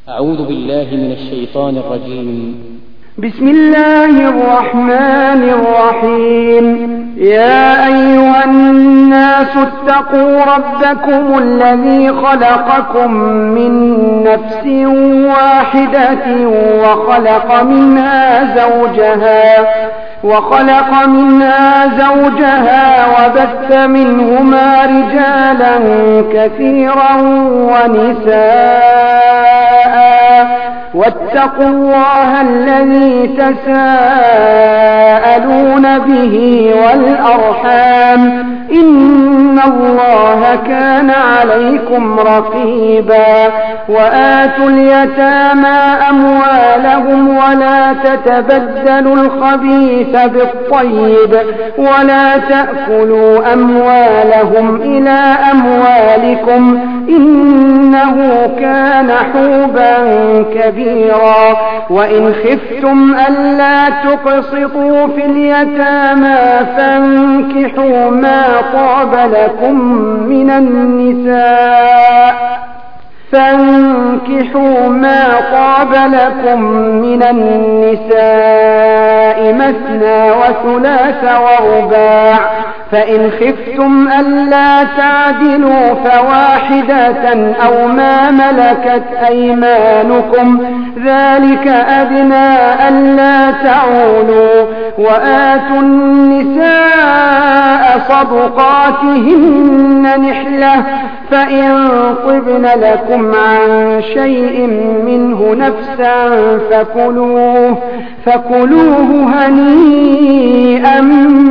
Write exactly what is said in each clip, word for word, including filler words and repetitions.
أعوذ بالله من الشيطان الرجيم. بسم الله الرحمن الرحيم. يا أيها الناس اتقوا ربكم الذي خلقكم من نفس واحدة وخلق منها زوجها وخلق منها زوجها وبث منهما رجالا كثيرا ونساء واتقوا الله الذي تساءلون به والأرحام إن الله كان عليكم رقيبا. وآتوا اليتامى أموالهم ولا تتبدلوا الخبيث بالطيب ولا تأكلوا أموالهم إلى أموالكم إنه كان حوبا كبيرا. وإن خفتم ألا تقسطوا في اليتامى فانكحوا ما طاب لكم من النساء فانكحوا ما طاب لكم من النساء مثنى وثلاث ورباع. فإن خفتم ألا تعدلوا فواحدة أو ما ملكت أيمانكم ذلك أدنى ألا تعولوا. وآتوا النساء صدقاتهن نحلة فإن طبن لكم عن شيء منه نفسا فكلوه فكلوه هنيئا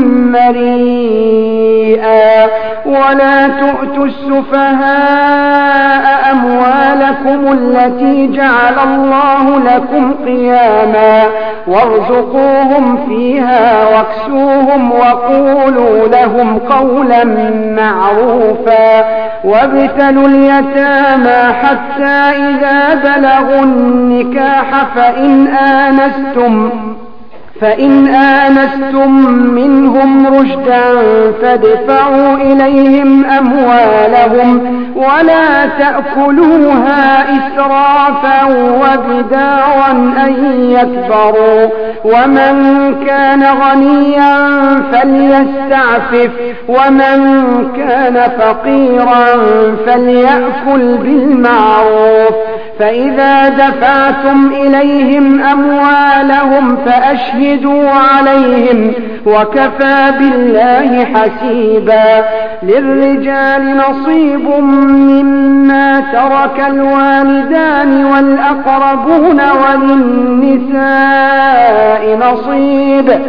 مريئا. ولا تؤتوا السفهاء أموالكم التي جعل الله لكم قياما وارزقوهم فيها واكسوهم وقولوا لهم قولا معروفا. وابتلوا اليتامى حتى إذا بلغوا النكاح فإن آنستم فإن آنستم منهم رشدا فادفعوا إليهم أموالهم ولا تأكلوها إسرافا وبدارا أن يكبروا. ومن كان غنيا فليستعفف ومن كان فقيرا فليأكل بالمعروف. فإذا دفعتم إليهم أموالهم فأشهدوا عليهم وكفى بالله حسيبا. للرجال نصيب مما ترك الوالدان والأقربون وللنساء نصيب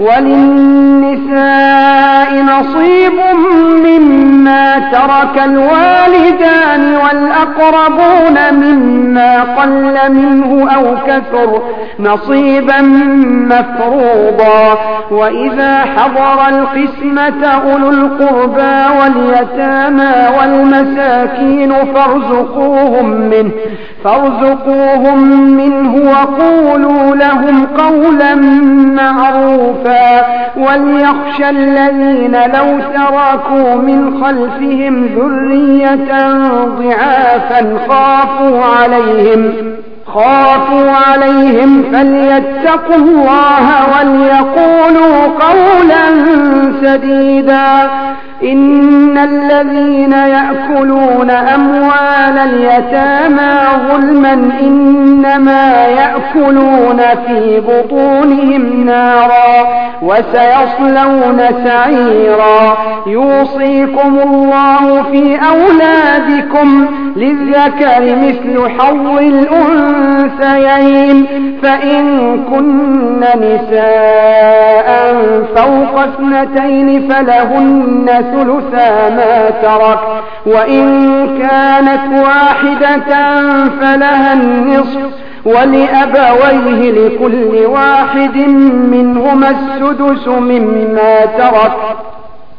وللنساء نصيب مما ترك الوالدان والأقربون مما قل منه أو كثر نصيبا مفروضا. وإذا حضر القسمة أولو القربى واليتامى والمساكين فارزقوهم منه فارزقوهم منه وقولوا لهم قولا معروفا. وليخشى الذين لو تركوا من خلفهم ذرية ضعافا خافوا عليهم خافوا عليهم فليتقوا الله وليقولوا قولا سديدا. إن الذين يأكلون أموال اليتامى ظلما إنما يأكلون في بطونهم نارا وسيصلون سعيرا. يوصيكم الله في أولادكم للذكر مثل حظ الأنثيين فإن كن نساء فوق اثنتين فلهن ثلثا ما ترك وإن كانت واحدة فلها النصف ولأبويه لكل واحد منهما السدس مما ترك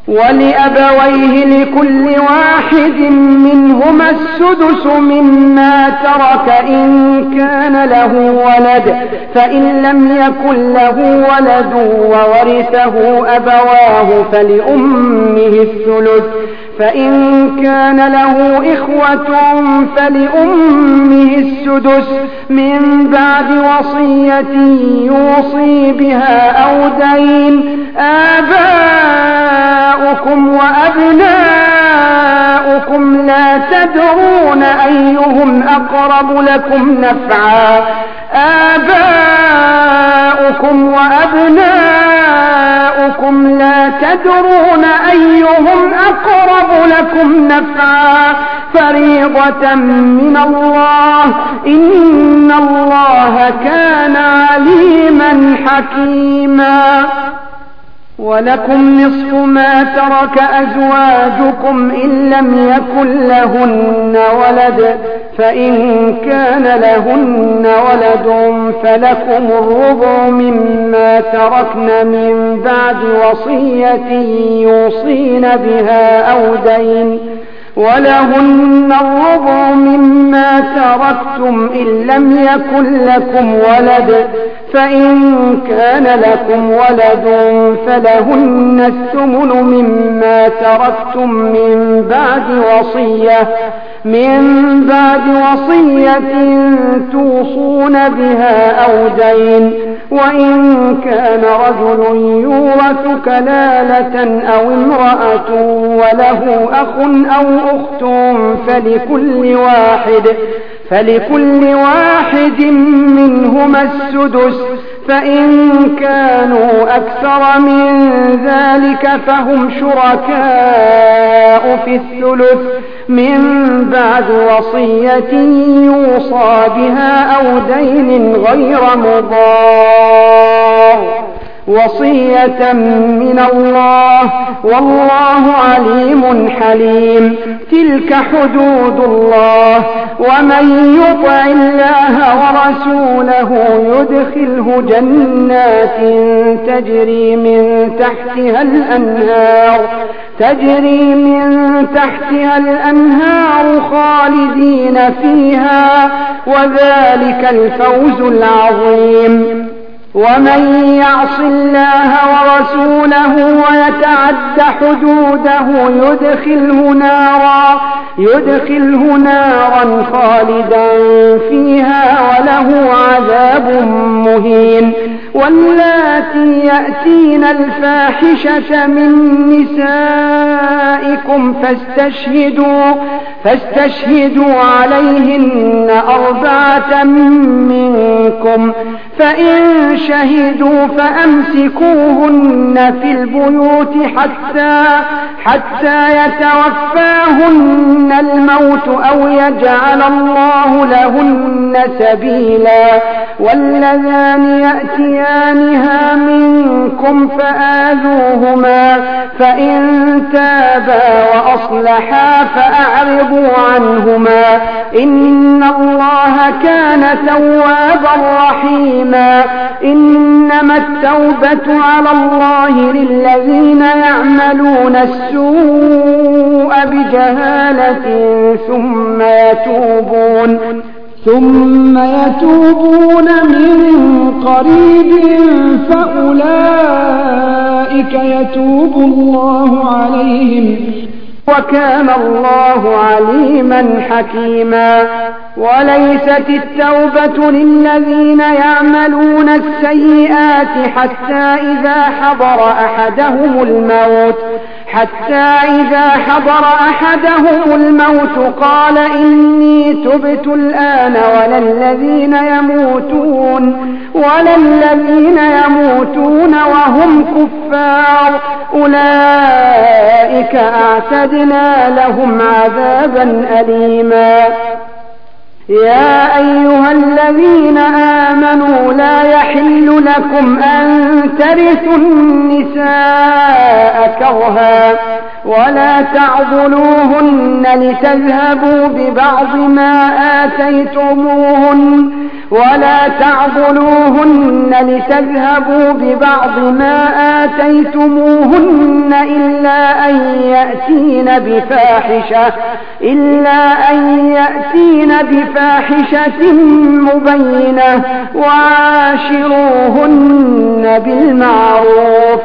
ولأبويه لكل واحد منهما السدس مما ترك إن كان له ولد، فإن لم يكن له ولد وورثه أبواه فلأمه الثلث، فإن كان له إخوة فلأمه السدس من بعد وصية يوصي بها أو دين. آباؤكم وأبناؤكم لا تدرون أيهم أقرب لكم نفعا آباؤكم وأبناؤكم لا تدرون أيهم أقرب لكم نفعا فريضة من الله إن الله كان عليما حكيما. ولكم نصف ما ترك أزواجكم إن لم يكن لهن ولد، فإن كان لهن ولد فلكم الربع مما تركن من بعد وصية يوصين بها أو دين، ولهن الربع مما تركتم إن لم يكن لكم ولد، فإن كان لكم ولد فلهن الثمن مما تركتم من بعد وصية من بعد وصية توصون بها أو دين. وإن كان رجل يورث كلالة أو امرأة وله أخ أو أخت فلكل واحد فلكل واحد منهما السدس، فإن كانوا أكثر من ذلك فهم شركاء في الثلث من بعد وصية يوصى بها أو دين غير مضار، وصية من الله والله عليم حليم. تلك حدود الله ومن يطع الله ورسوله يدخله جنات تجري من تحتها الأنهار تجري من تحتها الأنهار خالدين فيها وذلك الفوز العظيم. ومن يعص الله ورسوله ويتعد حدوده يدخله نارا يدخله نارا خالدا فيها وله عذاب مهين. واللاتي يأتين الفاحشة من نسائكم فاستشهدوا فاستشهدوا عليهن أربعة منكم، فإن شهدوا فأمسكوهن في البيوت حتى حتى يتوفاهن الموت أو يجعل الله لهن سبيلا. واللذان يأتيانها منكم فآذوهما فإن تابا وأصلحا فأعرضوا عنهما إن الله كان توابا رحيما. إنما التوبة على الله للذين يعملون السوء بجهالة ثم يتوبون ثم يتوبون من قريب فأولئك يتوب الله عليهم وكان الله عليما حكيما. وليست التوبة للذين يعملون السيئات حتى إذا حضر أحدهم الموت حتى إذا حضر أحدهم الموت قال إني تبت الآن ولا الذين يموتون ولا الذين يموتون وهم كفار أولئك أعتدنا لهم عذابا أليما. يا أيها الذين آمنوا لا يحل لكم أن ترثوا النساء كرها ولا تعضلوهن لتذهبوا ببعض ما آتيتموهن ولا تعضلوهن لتذهبوا ببعض ما آتيتموهن إلا أن يأتين بفاحشة إلا أن يأتين بفاحشة مبينة وعاشروهن بالمعروف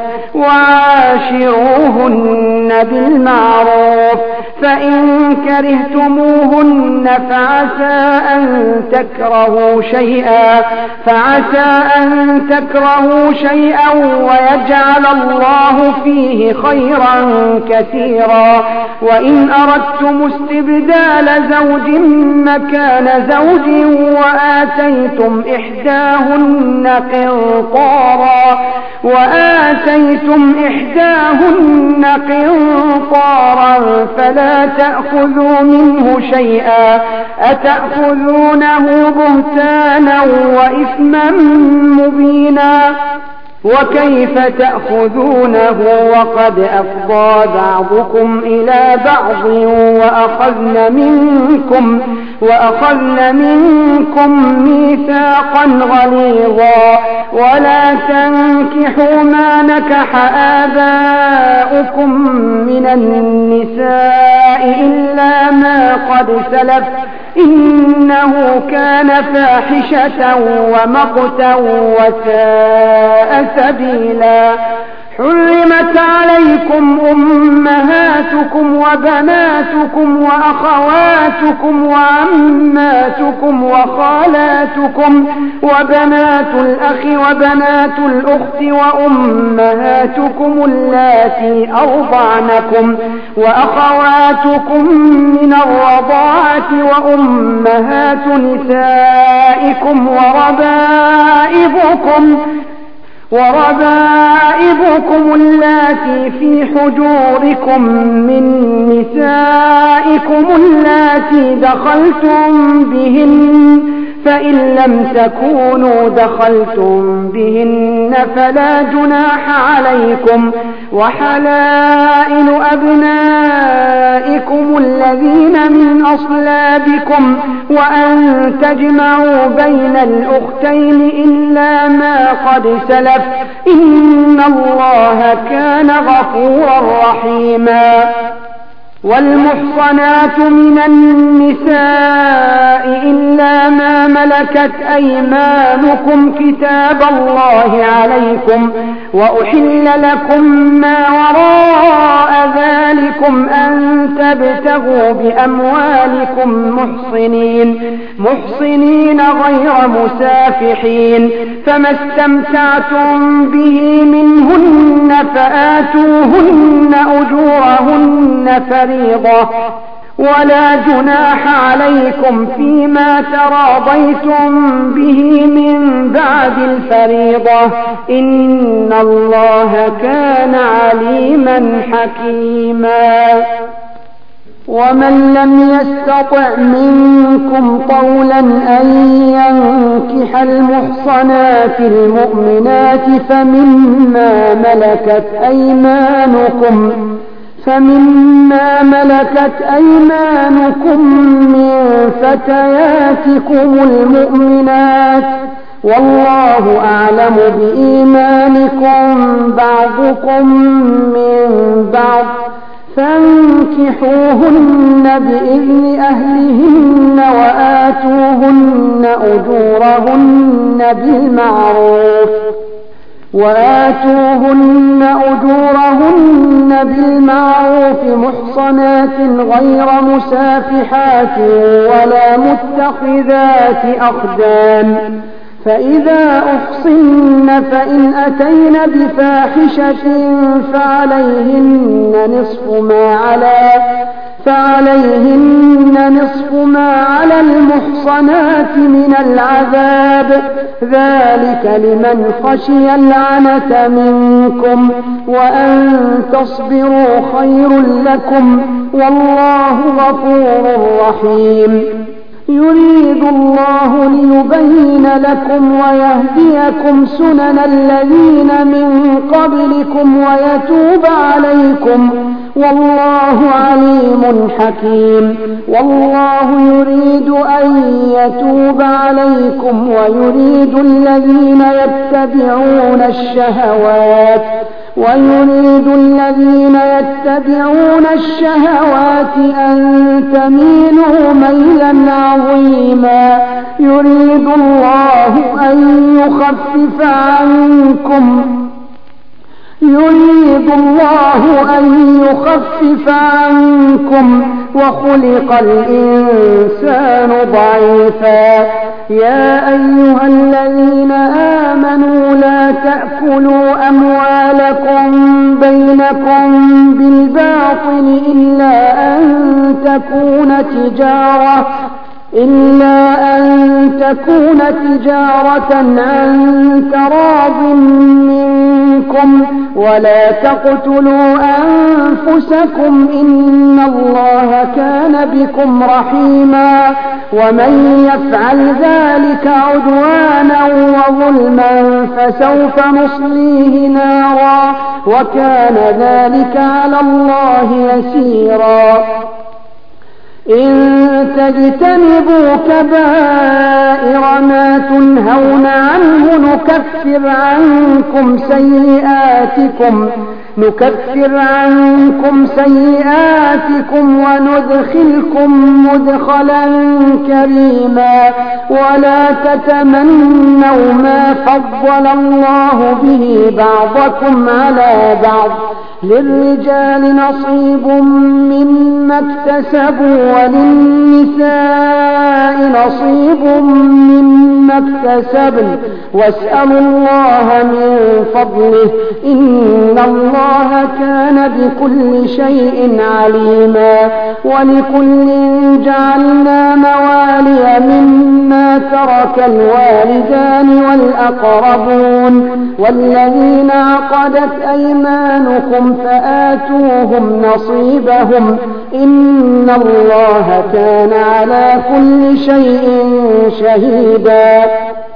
وعاشروهن بالمعروف فإن كرهتموهن فعسى أن تكرهوا شيئا فعسى أن تكرهوا شيئا ويجعل الله فيه خيرا كثيرا وإن أردتم استبدال زوج مكان زوج وآتيتم إحداهن قنطارا وآتيتم إحداهن قنطارا فلا تأخذوا منه شيئا أتأخذونه بهتانا وإثما مبينا وكيف تأخذونه وقد أفضى بعضكم إلى بعض وأخذن منكم وأخذن منكم ميثاقا غليظا ولا تنكحوا ما نكح آباؤكم من النساء إلا ما قد سلف إنه كان فاحشة ومقتا وساء سبيلا حرمت عليكم أمهاتكم وبناتكم وأخواتكم وعماتكم وخالاتكم وبنات الأخ وبنات الأخت وأمهاتكم اللاتي أرضعنكم وأخواتكم من الرضاعة وأمهات نسائكم وربائبكم وربائبكم اللاتي في حجوركم من نسائكم اللاتي دخلتم بهن فإن لم تكونوا دخلتم بهن فلا جناح عليكم وحلائل أبنائكم الذين من أصلابكم وأن تجمعوا بين الأختين إلا ما قد سلف إن الله كان غفورا رحيما والمحصنات من النساء إلا ما ملكت أيمانكم كتاب الله عليكم وأحل لكم ما وراء ذلكم أن تبتغوا بأموالكم محصنين محصنين غير مسافحين فما استمتعتم به منهن فآتوهن أجورهن فريضة ولا جناح عليكم فيما تراضيتم به من بعد الفريضة إن الله كان عليما حكيما ومن لم يستطع منكم طولا أن ينكح المحصنات المؤمنات فمما ملكت أيمانكم فمما ملكت أيمانكم من فتياتكم المؤمنات والله أعلم بإيمانكم بعضكم من بعض فانكحوهن بإذن أهلهن وآتوهن أجورهن بالمعروف وآتوهن أجورهن بالمعروف محصنات غير مسافحات ولا متخذات أخدان فإذا أحصن فإن أتين بفاحشة فعليهن نصف ما على فعليهن نصف ما على المحصنات من العذاب ذلك لمن خشي العنة منكم وأن تصبروا خير لكم والله غفور رحيم يريد الله ليبين لكم ويهديكم سنن الذين من قبلكم ويتوب عليكم والله عليم حكيم. والله يريد أن يتوب عليكم ويريد الذين يتبعون الشهوات ويريد الذين يتبعون الشهوات أن تميلوا ميلا عظيما. يريد الله أن يخفف عنكم يريد الله أن يخفف عنكم وخلق الإنسان ضعيفا. يا أيها الذين آمنوا لا تأكلوا أموالكم بينكم بالباطل إلا أن تكون تجارة إلا أن تكون تجارة عن تراض منكم ولا تقتلوا أنفسكم إن الله كان بكم رحيما. ومن يفعل ذلك عدوانا وظلما فسوف نصليه نارا وكان ذلك على الله يسيرا. إن تجتنبوا كبائر ما تنهون عنه نكفر عنكم سيئاتكم نكفر عنكم سيئاتكم وندخلكم مدخلا كريما. ولا تتمنوا ما فضل الله به بعضكم على بعض. للرجال نصيب مما اكتسبوا وللنساء نصيب مما اكتسبن واسألوا الله من فضله إن الله كان بكل شيء عليما. ولكل جعلنا موالي مما ترك الوالدان والأقربون والذين عقدت أيمانكم فآتوهم نصيبهم إن الله كان على كل شيء شهيدا.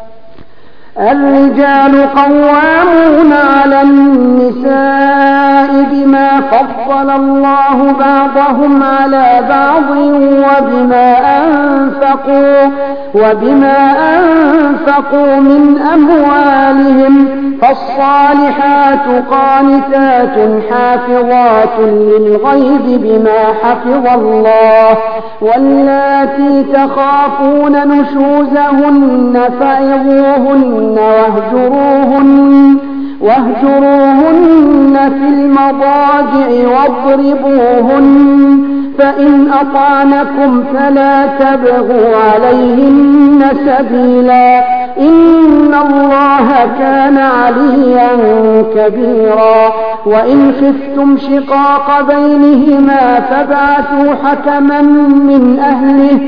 الرجال قوامون على النساء بما فضل الله بعضهم على بعض وبما أنفقوا وبما أنفقوا من أموالهم. فالصالحات قانتات حافظات للغيب بما حفظ الله. واللاتي تخافون نشوزهن فعظوهن واهجروهن واهجروهن في المضاجع واضربوهن فإن أطعنكم فلا تبغوا عليهن سبيلا إن الله كان عليا كبيرا. وإن خفتم شقاق بينهما فابعثوا حكما من أهله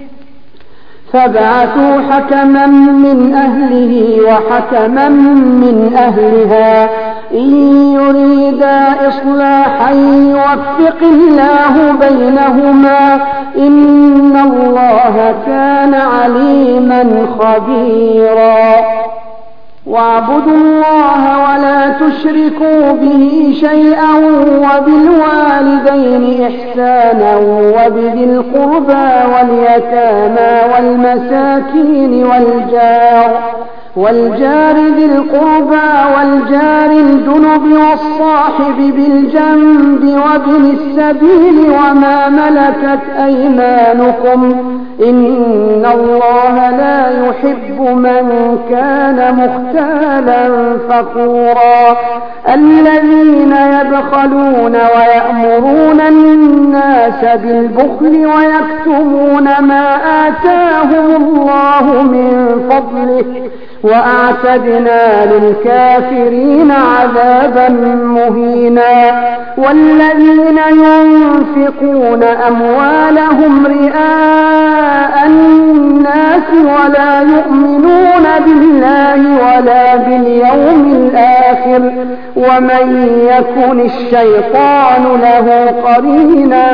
فابعثوا حكما من أهله وحكما من أهلها إن يريدا إصلاحا يوفق الله بينهما إن الله كان عليما خبيرا. واعبدوا الله ولا تشركوا به شيئا وبالوالدين إحسانا وبذي القربى واليتامى والمساكين والجار والجار ذي القربى والجار الجنب والصاحب بالجنب وابن السبيل وما ملكت أيمانكم إن الله لا يحب من كان مختالا فخورا. الذين يبخلون ويأمرون الناس بالبخل ويكتمون ما آتاهم الله من فضله وأعتدنا للكافرين عذابا مهينا. والذين ينفقون أموالهم رئاء الناس ولا يؤمنون بالله ولا باليوم الآخر ومن يكن الشيطان له قرينا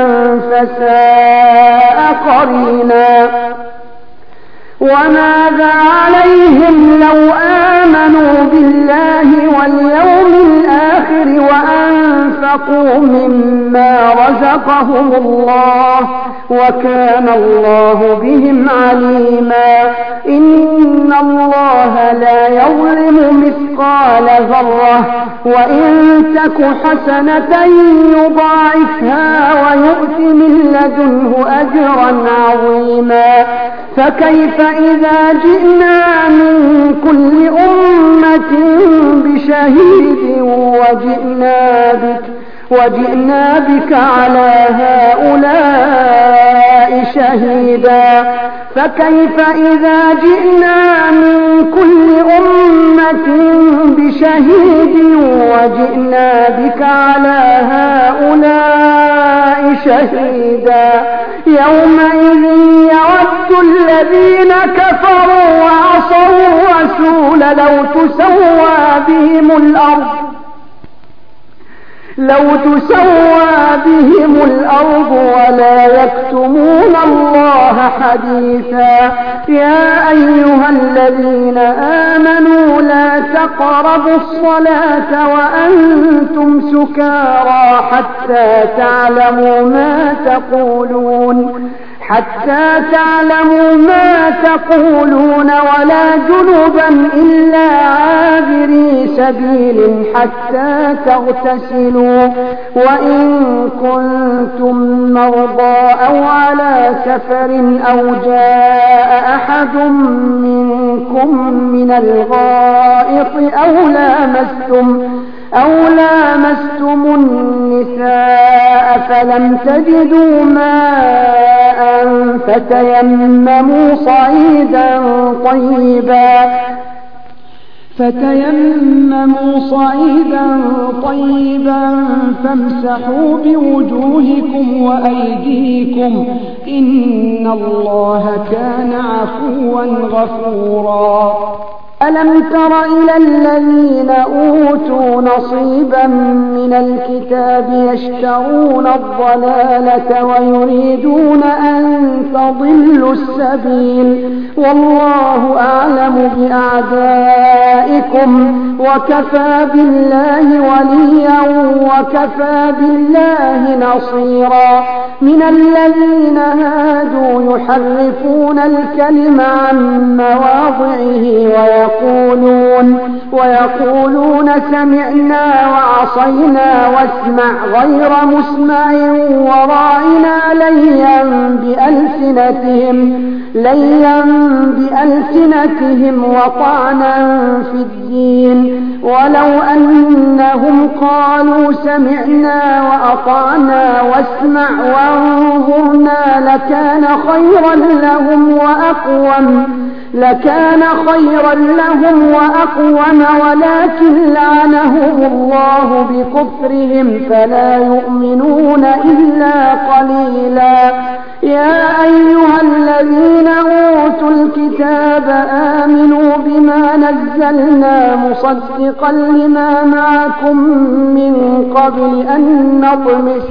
فساء قرينا. وماذا عليهم لو آمنوا بالله واليوم الآخر وأنفقوا أنفقوا مما رزقهم الله وكان الله بهم عليما إن الله لا يظلم مثقال ذرة وإن تك حسنة يضاعفها ويؤت من لدنه أجرا عظيما فكيف إذا جئنا من كل أمة بشهيد وجئنا بك وجئنا بك على هؤلاء شهيدا فكيف إذا جئنا من كل أمة بشهيد وجئنا بك على هؤلاء شهيدا يومئذ يود الذين كفروا وعصوا الرسول لو تسوى بهم الأرض لو تسوى بهم الأرض ولا يكتمون الله حديثا يا أيها الذين آمنوا لا تقربوا الصلاة وأنتم سكارى حتى تعلموا ما تقولون حتى تعلموا ما تقولون ولا جنبا إلا عابري سبيل حتى تغتسلوا وإن كنتم مرضى أو على سفر أو جاء أحد منكم من الغائط أو لامستم أو لامستم النساء فلم تجدوا ماء فتيمموا صعيدا طيبا فتيمموا صعيدا طيبا فامسحوا بوجوهكم وأيديكم إن الله كان عفوا غفورا ألم تر إلى الذين أوتوا نصيبا من الكتاب يشترون الضلالة ويريدون أن تضلوا السبيل والله أعلم بأعدائكم وكفى بالله وليا وكفى بالله نصيرا من الذين هادوا يحرفون الكلم عن مواضعه ويقولون ويقولون, ويقولون سمعنا وعصينا واسمع غير مسمع وراعنا ليا بألسنتهم ليا بألسنتهم وطعنا في الدين ولو أنهم قالوا سمعنا وأطعنا واسمع وانظرنا لكان خيرا لهم وأقوم لكان خيرا لهم وأقوم ولكن لعنهم الله بكفرهم فلا يؤمنون إلا قليلا يا أيها الذين أوتوا الكتاب آمنوا بما نزلنا مصدقا لما معكم من قبل أن نطمس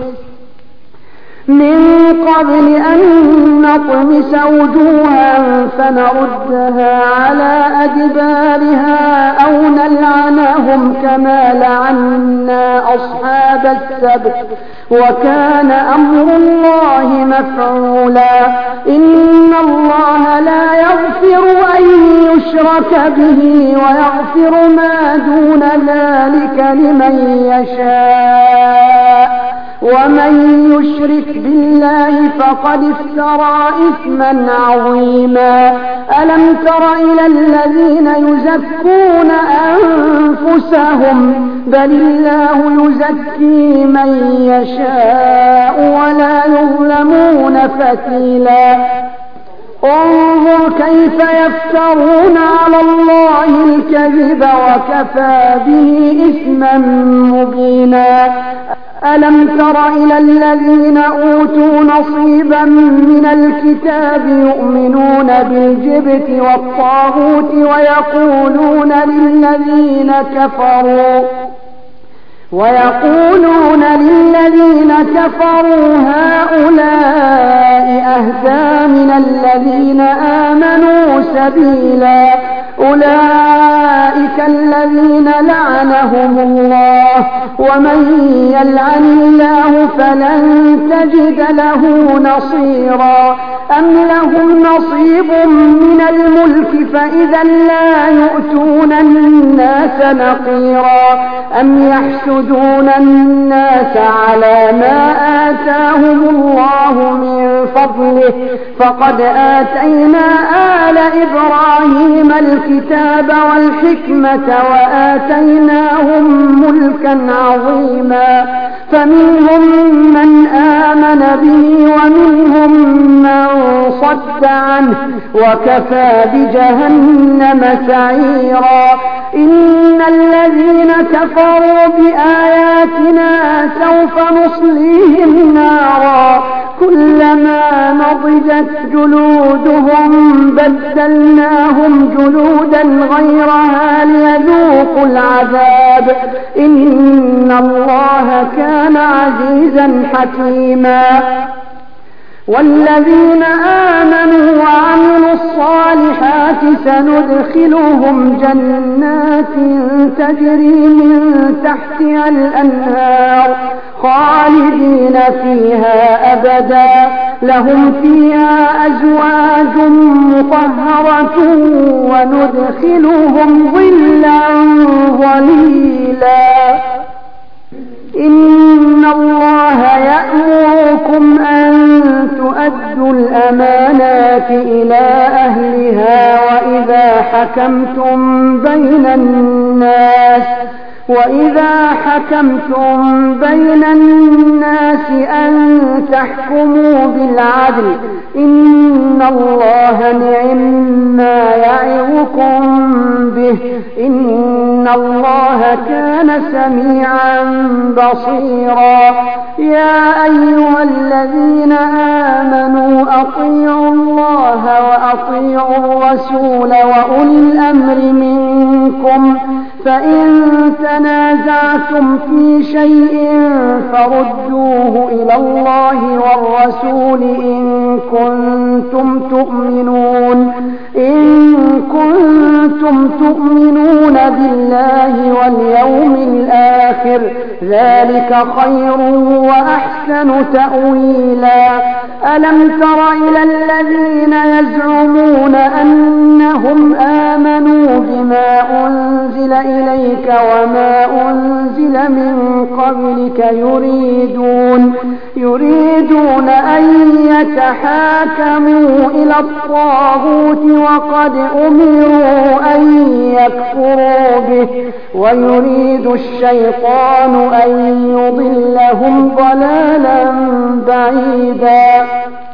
من قبل أن نطمس وجوها فنردها على أدبارها أو نلعنهم كما لعنا أصحاب السبت وكان أمر الله مفعولا إن الله لا يغفر أن يشرك به ويغفر ما دون ذلك لمن يشاء ومن يشرك بالله فقد افترى إثما عظيما ألم تر إلى الذين يزكون أنفسهم بل الله يزكي من يشاء ولا يظلمون فتيلا انظر كيف يفترون على الله الكذب وكفى به إثما مبينا ألم تر إلى الذين أوتوا نصيبا من الكتاب يؤمنون بالجبت والطاغوت ويقولون للذين كفروا ويقولون للذين كفروا هؤلاء أهدى من الذين آمنوا سبيلا أولئك الذين لعنهم الله ومن يلعن الله فلن تجد له نصيرا أم لهم نصيب من الملك فإذا لا يؤتون الناس نقيرا أم يحسدون الناس على ما آتاهم الله من فضله فقد آتينا آل إبراهيم الكتاب والحكمة وآتيناهم ملكا عظيما فمنهم من آمن به ومنهم من صد عنه وكفى بجهنم سعيرا إن الذين كفروا بآياتنا سوف نصليهم نارا كلما نضجت جلودهم بدلناهم جلودا غيرها ليذوقوا العذاب إن الله كان عزيزا حكيما والذين آمنوا وعملوا الصالحات سندخلهم جنات تجري من تحتها الأنهار خالدين فيها أبدا لهم فيها أزواج مطهرة وندخلهم ظلا ظليلا إن الله يأمركم أن تؤدوا الأمانات إلى أهلها وإذا حكمتم بين الناس وإذا حكمتم بين الناس أن تحكموا بالعدل إن الله نعما يعظكم به إن الله كان سميعا بصيرا يا أيها الذين آمنوا أطيعوا الله وأطيعوا الرسول وأولي الأمر منكم فإن تنازعتم في شيء فردوه إلى الله والرسول إن كنتم تؤمنون إن كنتم تؤمنون بالله واليوم الآخر ذلك خير وأحسن تأويلا ألم تر إلى الذين يزعمون أنهم آمنوا بما أنزل إليك وما أنزل من قبلك يريدون يريدون أن يتحاكموا إلى الطاغوت وقد أمروا أن يكفروا به ويريد الشيطان أن يضلهم ضلالا بعيدا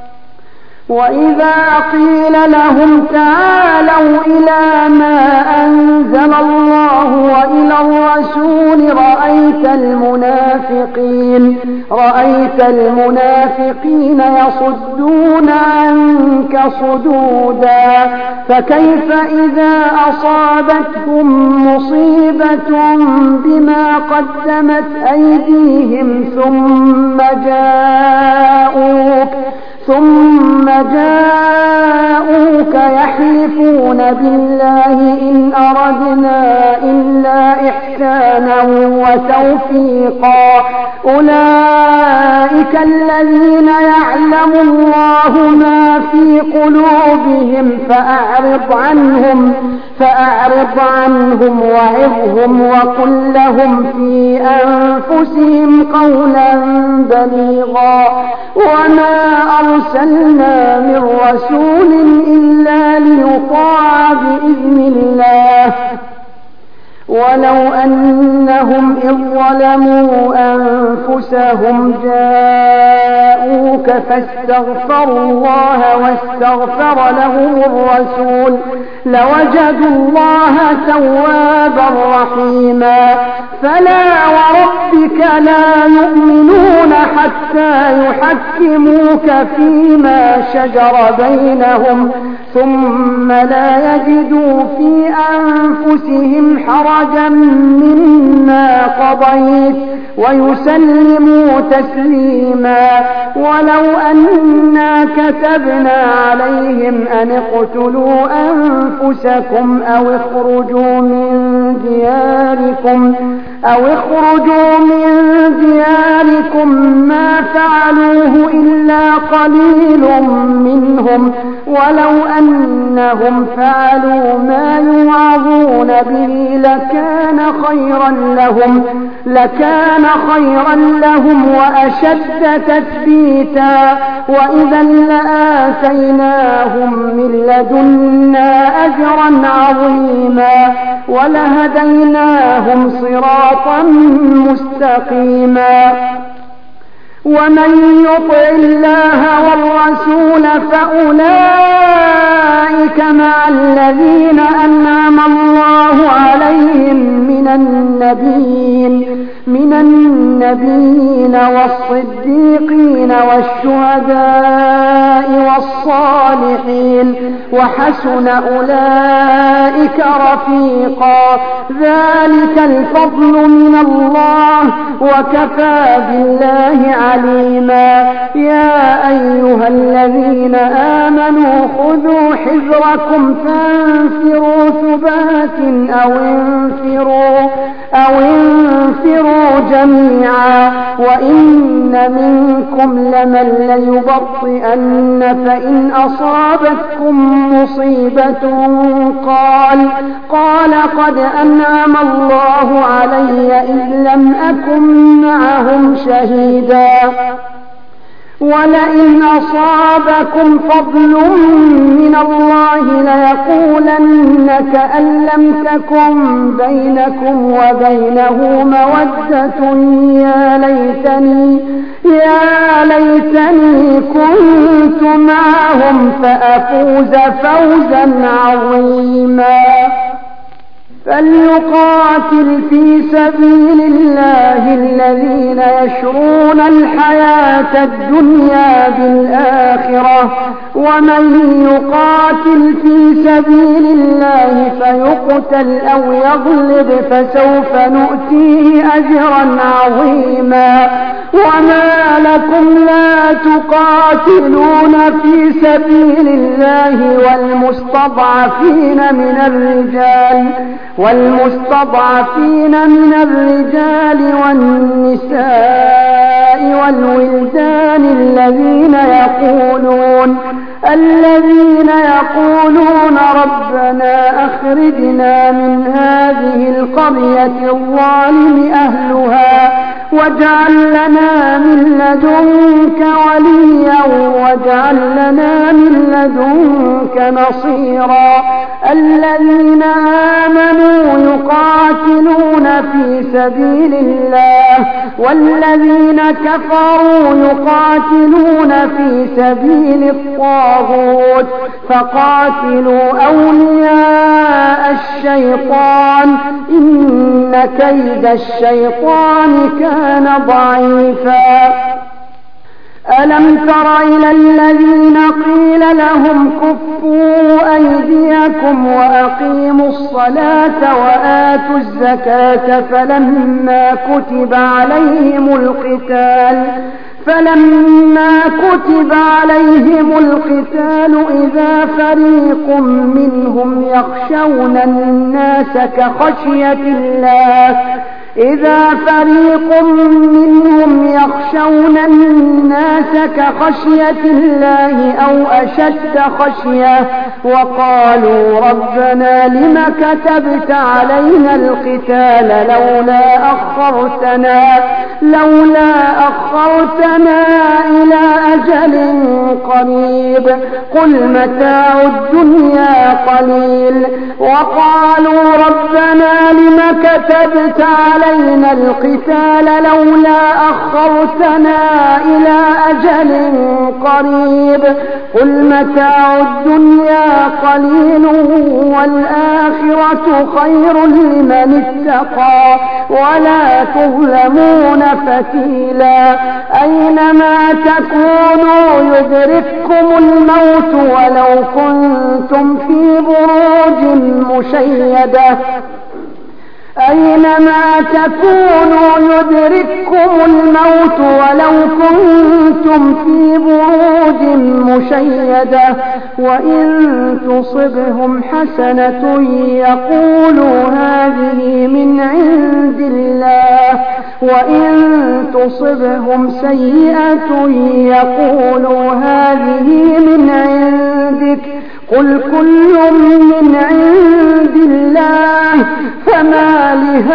وإذا قيل لهم تعالوا إلى ما أنزل الله وإلى الرسول رأيت المنافقين رأيت المنافقين يصدون عنك صدودا فكيف إذا أصابتهم مصيبة بما قدمت أيديهم ثم جاءوك ثم جاءوك يحلفون بالله إن أردنا إلا إحسانا وتوفيقا أولئك الذين يعلم الله ما في قلوبهم فأعرض عنهم فأعرض عنهم وعظهم وقل لهم في أنفسهم قولا بليغا وما أرسلنا من رسول إلا ليطاع بإذن الله ولو أنهم إذ ظلموا أنفسهم جاءوك فاستغفروا الله واستغفر لهم الرسول لوجدوا الله توابا رحيما فلا وربك لا يؤمنون حتى يحكموك فيما شجر بينهم ثم لا يجدوا في أنفسهم حرجا مما قضيت ويسلموا تسليما. ولو أنا كتبنا عليهم أن اقتلوا أنفسكم أو اخرجوا من دياركم أو اخرجوا من دياركم ما فعلوه إلا قليل منهم، ولو أنهم فعلوا ما يوعظون به لكان خيرا لهم لكان خيرا لهم وأشد تثبيتا، وإذا لآتيناهم من لدنا أجرا عظيما ولهديناهم صراطا مستقيما. ومن يطع الله والرسول فأولئك مع الذين أنعم الله عليهم من النبيين من النبيين والصديقين والشهداء والصالحين وحسن أولئك رفيقا. ذلك الفضل من الله وكفى بالله عليما. يا أيها الذين آمنوا خذوا حذركم فانفروا ثبات أو انفروا أو انفروا جميعا. وإن منكم لمن ليبطئن فإن أصابتكم مصيبة قال قال قد أنعم الله علي إذ لم أكن معهم شهيدا. ولئن أصابكم فضل من الله ليقولن كأن لم تكن بينكم وبينه مودة يا ليتني يا ليتني كنت معهم فأفوز فوزا عظيما. فليقاتل في سبيل الله الذين يشرون الحياة الدنيا بالآخرة، ومن يقاتل في سبيل الله فيقتل أو يغلب فسوف نؤتيه أجرا عظيما. وما لكم لا تقاتلون في سبيل الله والمستضعفين من الرجال والمستضعفين من الرجال والنساء والولدان الذين يقولون الذين يقولون ربنا أخرجنا من هذه القرية الظالم أهلها واجعل لنا من لدنك وليا واجعل لنا من لدنك نصيرا. الذين آمنوا يقاتلون في سبيل الله والذين كفروا يقاتلون في سبيل الطاغوت فقاتلوا أولياء الشيطان إن كيد الشيطان كان ضعيفا. ألم تر إلى الذين قيل لهم كفوا أيديكم وأقيموا الصلاة وآتوا الزكاة فلما كتب عليهم القتال فلما كتب عليهم القتال إذا فريق منهم يخشون الناس كخشية الله إذا فريق منهم يخشون الناس كخشية الله أو أشد خشية وقالوا ربنا لم كتبت علينا القتال لولا أخرتنا لولا أخرتنا إلى أجل قريب قل متاع الدنيا قليل وقالوا ربنا لم كتبت علينا القتال لولا أخرتنا إلى أجل قريب قل متاع الدنيا قليل والآخرة خير لمن اتقى ولا تظلمون فتيلا. أينما تكونوا يدرككم الموت ولو كنتم في بروج مشيدة أينما تكونوا يدرككم الموت ولو كنتم في بروج مشيدة وإن تصبهم حسنة يقولوا هذه من عند الله وإن تصبهم سيئة يقولوا هذه من عندك قل كل من عند الله فما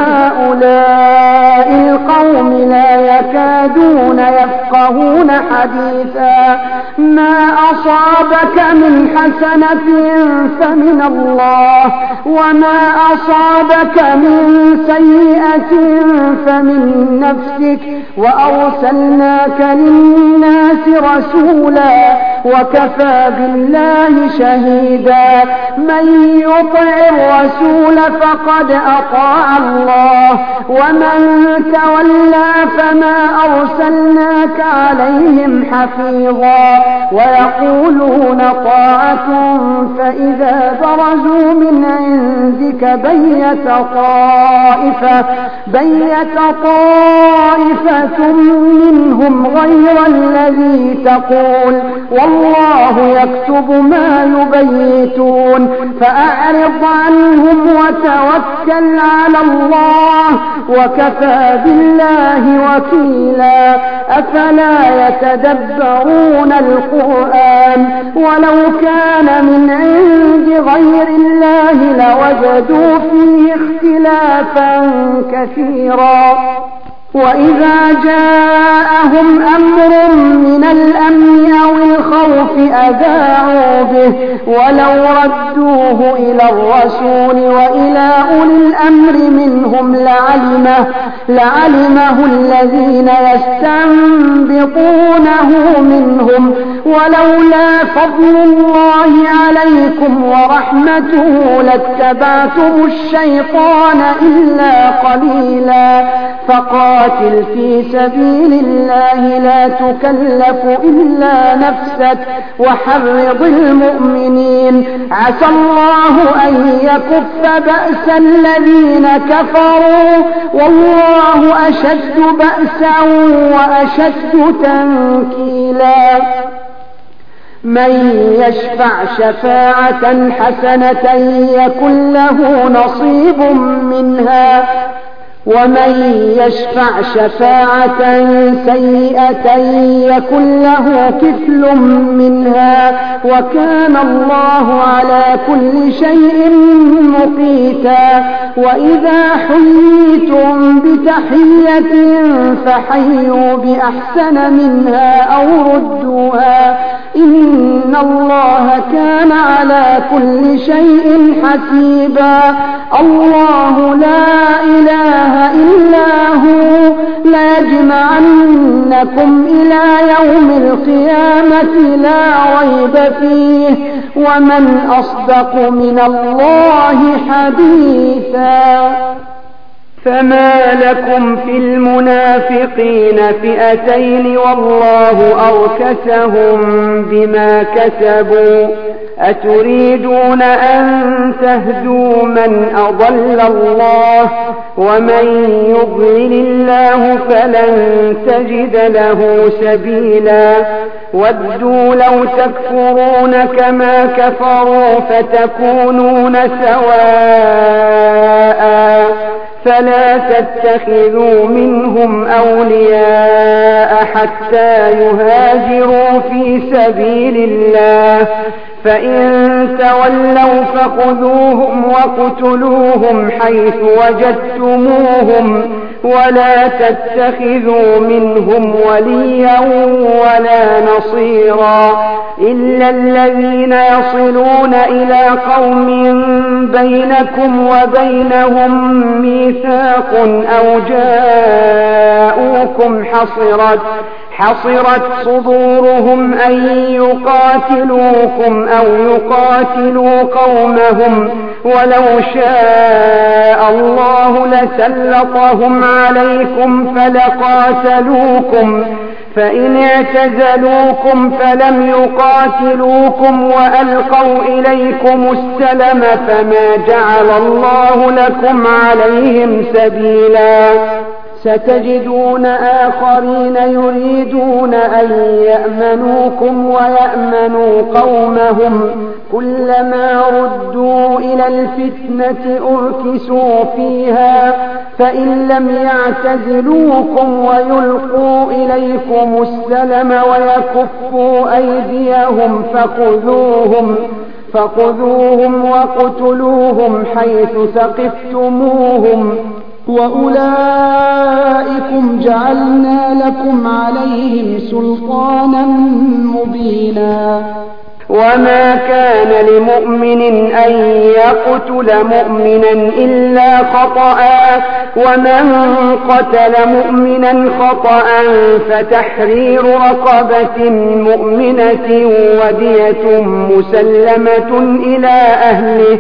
لهؤلاء القوم لا يكادون يفقهون حديثا ما أصابك من حسنة فمن الله وما أصابك من سيئة فمن نفسك وأرسلناك للناس رسولا وكفى بالله شهيدا من يطع الرسول فقد أطاع الله ومن تولى فما أرسلناك عليهم حفيظا ويقولون طاعة فإذا برزوا من عندك بيت طائفة بيت طائفة منهم غير الذي تقول والله يكتب ما يبيتون فأعرض عنهم وتوكل على الله وكفى بالله وكيلا أفلا يتدبرون القرآن ولو كان من عند غير الله لوجدوا فيه اختلافا كثيرا وإذا جاءهم أمر من الأمن أو الخوف أذاعوا به ولو ردوه إلى الرسول وإلى أولي الأمر منهم لعلمه, لعلمه الذين يستنبطونه منهم ولولا فضل الله عليكم ورحمته لاتبعتم الشيطان إلا قليلا فقاتل في سبيل الله لا تكلف إلا نفسك وحرض المؤمنين عسى الله أن يكف بأس الذين كفروا والله أشد بأسا وأشد تنكيلا من يشفع شفاعة حسنة يكن له نصيب منها ومن يشفع شفاعة سيئة يكن له كفل منها وكان الله على كل شيء مقيتا وإذا حييتم بتحية فحيوا بأحسن منها أو ردوها إن الله كان على كل شيء حسيبا الله لا إله إلا هو ليجمعنكم إلى يوم القيامة لا ريب فيه ومن أصدق من الله حديثا فما لكم في المنافقين فئتين والله أركسهم بما كسبوا أتريدون أن تهدوا من أضل الله ومن يضلل الله فلن تجد له سبيلا ودوا لو تكفرون كما كفروا فتكونون سواء فلا تتخذوا منهم أولياء حتى يهاجروا في سبيل الله فإن تولوا فخذوهم وقتلوهم حيث وجدتموهم ولا تتخذوا منهم وليا ولا نصيرا إلا الذين يصلون إلى قوم بينكم وبينهم ميثاق أو جاءوكم حصرت حصرت صدورهم أن يقاتلوكم أو يقاتلوا قومهم ولو شاء الله لسلطهم عليكم فلقاتلوكم فإن اعتزلوكم فلم يقاتلوكم وألقوا إليكم السلم فما جعل الله لكم عليهم سبيلا. ستجدون آخرين يريدون أن يأمنوكم ويأمنوا قومهم كلما ردوا إلى الفتنة أركسوا فيها فإن لم يعتزلوكم ويلقوا إليكم السلم ويكفوا أيديهم فخذوهم فخذوهم وقتلوهم حيث ثقفتموهم وأولئكم جعلنا لكم عليهم سلطانا مبينا. وما كان لمؤمن أن يقتل مؤمنا إلا خطأ ومن قتل مؤمنا خطأ فتحرير رقبة مؤمنة ودية مسلمة إلى أهله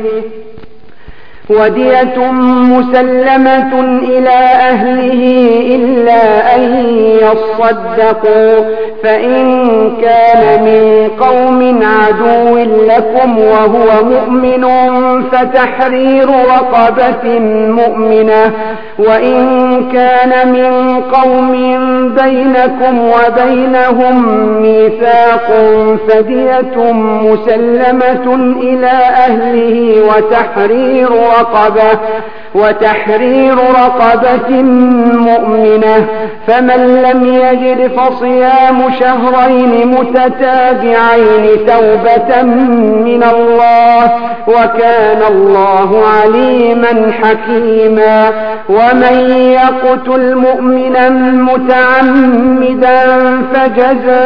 ودية مسلمة إلى أهله إلا أن يصدقوا فإن كان من قوم عدو لكم وهو مؤمن فتحرير رقبة مؤمنة وإن كان من قوم بينكم وبينهم ميثاق فدية مسلمة إلى أهله وتحرير رقبة وتحرير رقبة مؤمنة فمن لم يجد فصيام شهرين متتابعين توبة من الله وكان الله عليما حكيما. ومن يقتل مؤمنا متعمدا فجزاؤه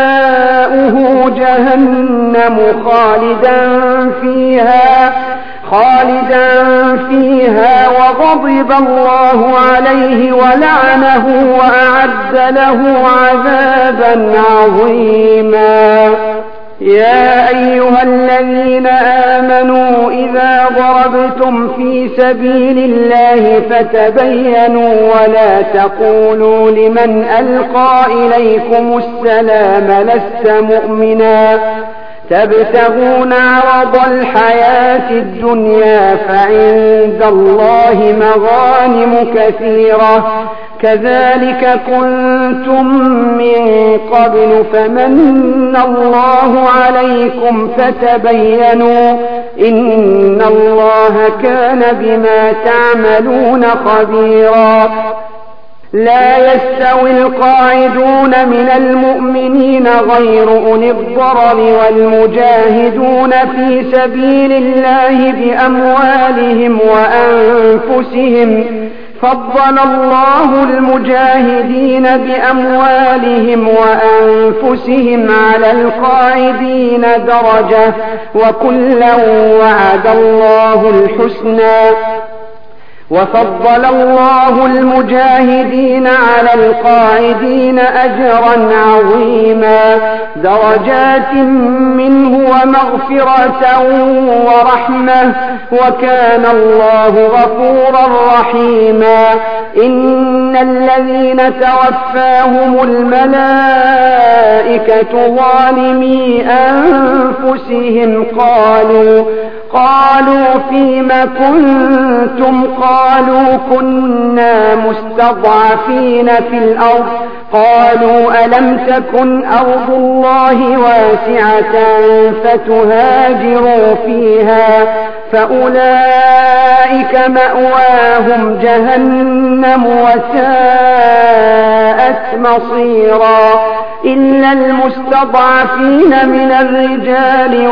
جهنم خالدا فيها خالدا فيها وغضب الله عليه ولعنه وأعد له عذابا عظيما. يا أيها الذين آمنوا إذا ضربتم في سبيل الله فتبينوا ولا تقولوا لمن ألقى إليكم السلام لست مؤمنا تبتغون عرض الحياة الدنيا فعند الله مغانم كثيرة كذلك كنتم من قبل فمن الله عليكم فتبينوا إن الله كان بما تعملون خبيرا. لا يستوي القاعدون من المؤمنين غير أولي الضرر والمجاهدون في سبيل الله بأموالهم وأنفسهم فضل الله المجاهدين بأموالهم وأنفسهم على القاعدين درجة وكلا وعد الله الحسنى وفضل الله المجاهدين على القاعدين أجرا عظيما درجات منه ومغفرة ورحمة وكان الله غفورا رحيما. إن الذين توفاهم الملائكة ظالمي أنفسهم قالوا قالوا فيم كنتم قالوا كنا مستضعفين في الأرض قالوا ألم تكن أرض الله واسعة فتهاجروا فيها فأولئك مأواهم جهنم وساءت مصيرا. إلا المستضعفين من الرجال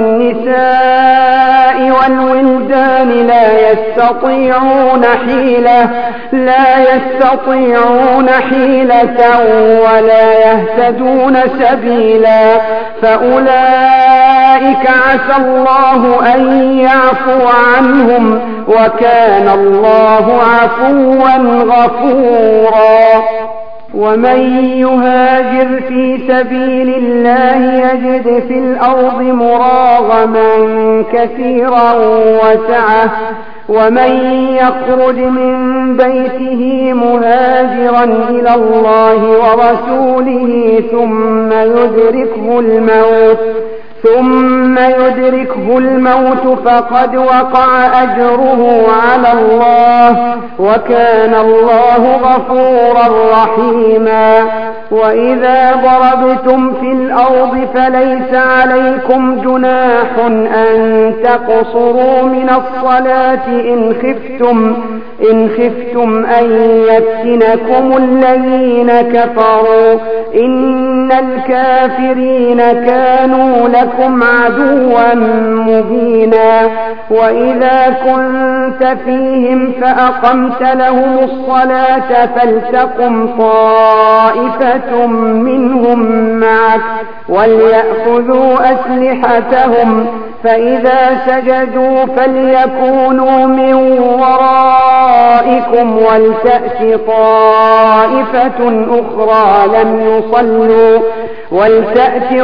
والنساء والولدان لا يستطيعون حيلة لا يستطيعون حيلة ولا يهتدون سبيلا فأولئك عسى الله أن يعفو عنهم وكان الله عفوا غفورا. ومن يهاجر في سبيل الله يجد في الأرض مراغما كثيرا وسعة ومن يخرج من بيته مهاجرا إلى الله ورسوله ثم يدركه الموت ثم يدركه الموت فقد وقع أجره على الله وكان الله غفورا رحيما. وإذا ضربتم في الأرض فليس عليكم جناح أن تقصروا من الصلاة إن خفتم إن خفتم أن يفتنكم الذين كفروا إن الكافرين كانوا لكم عدوا مبينا. وإذا كنت فيهم فأقمت لهم الصلاة فلتقم طائفة منهم معك وليأخذوا أسلحتهم فإذا سجدوا فليكونوا من ورائكم ولتأت طائفة أخرى لم يصلوا ولتأت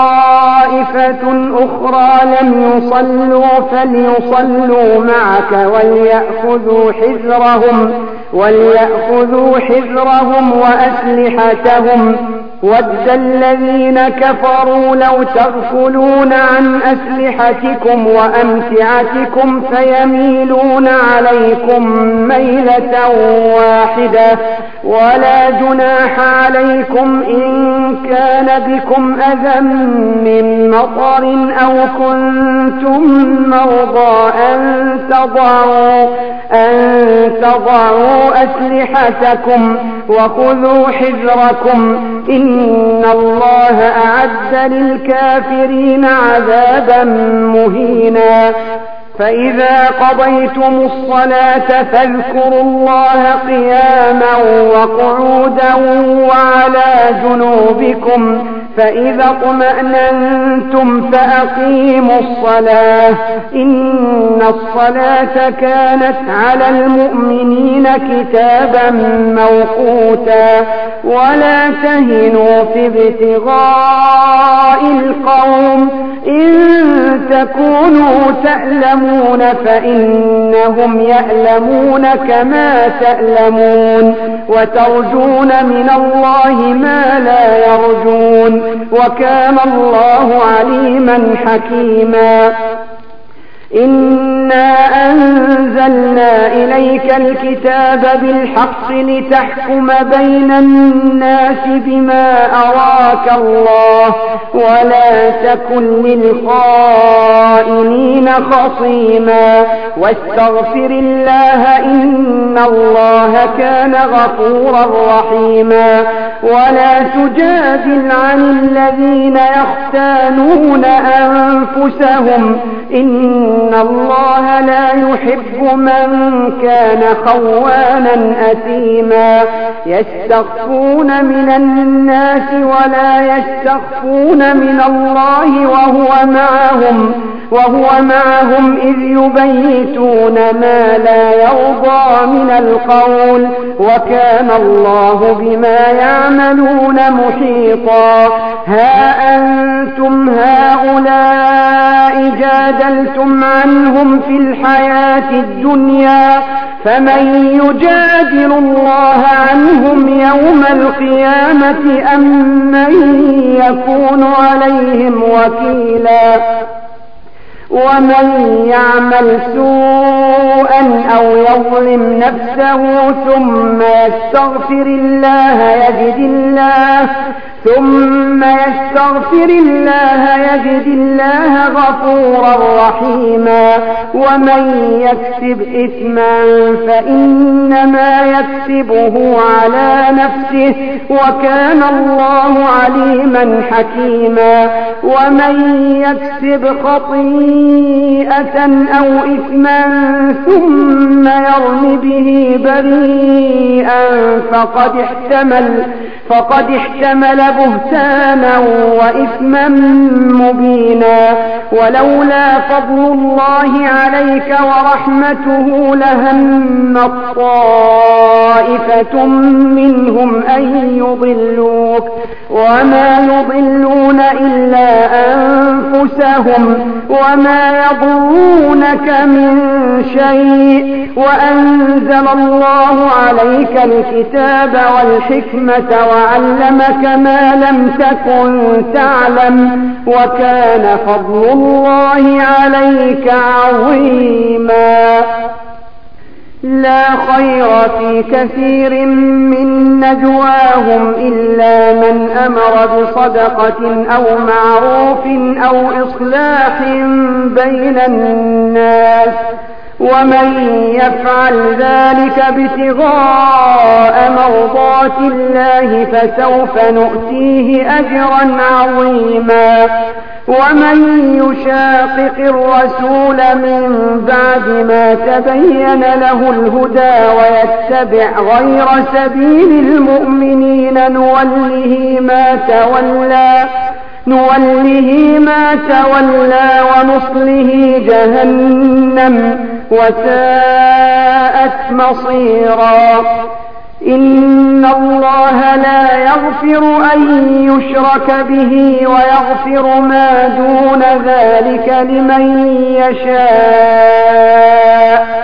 طائفة أخرى لم يصلوا فليصلوا معك وليأخذوا حذرهم وليأخذوا حذرهم وأسلحتهم. ود الذين كفروا لو تغفلون عن أسلحتكم وأمتعتكم فيميلون عليكم ميلة واحدة ولا جناح عليكم إن كان بكم أذى من مطر أو كنتم مرضى أن تضعوا أن تضعوا أسلحتكم وخذوا حذركم إن الله أعد للكافرين عذابا مهينا. فإذا قضيتم الصلاة فاذكروا الله قياما وقعودا وعلى جنوبكم فإذا اطمأننتم فأقيموا الصلاة إن الصلاة كانت على المؤمنين كتابا موقوتا. ولا تهنوا في ابتغاء القوم إن تكونوا تألمون فإنهم يألمون كما تألمون وترجون من الله ما لا يرجون وكان الله عليما حكيما. إنا أنزلنا إليك الكتاب بالحق لتحكم بين الناس بما أراك الله ولا تكن للخائنين خصيما واستغفر الله إن الله كان غفورا رحيما. ولا تجادل عن الذين يختانون أنفسهم إن الله لا يحب من كان خوانا أثيما. يستخفون من الناس ولا يستخفون من الله وهو معهم وهو معهم إذ يبيتون ما لا يرضى من القول وكان الله بما يعملون محيطا. ها أنتم هؤلاء جادلتم عنهم في الحياة الدنيا فمن يجادل الله عنهم يوم القيامة أم من يكون عليهم وكيلا. ومن يعمل سوءا أو يظلم نفسه ثم يستغفر الله يجد الله ثم يستغفر الله يجد الله غفورا رحيما. ومن يكسب إثما فإنما يكسبه على نفسه وكان الله عليما حكيما. ومن يكسب خطيئة أو إثما ثم يرم به بريئا فقد احتمل فقد احتمل بهتانا وإثما مبينا. ولولا فضل الله عليك ورحمته لهم طائفة منهم أن يضلوك وما يضلون إلا أنفسهم وما يضرونك من شيء. وأنزل الله عليك الكتاب والحكمة وعلمك ما لم تكن تعلم وكان فضل الله عليك عظيما. لا خير في كثير من نجواهم إلا من أمر بصدقة أو معروف أو إصلاح بين الناس ومن يفعل ذلك ابتغاء مرضات الله فسوف نؤتيه أجرا عظيما. ومن يشاقق الرسول من بعد ما تبين له الهدى ويتبع غير سبيل المؤمنين نوله ما تولى نوله ما تولى ونصله جهنم وساءت مصيرا. إن الله لا يغفر أن يشرك به ويغفر ما دون ذلك لمن يشاء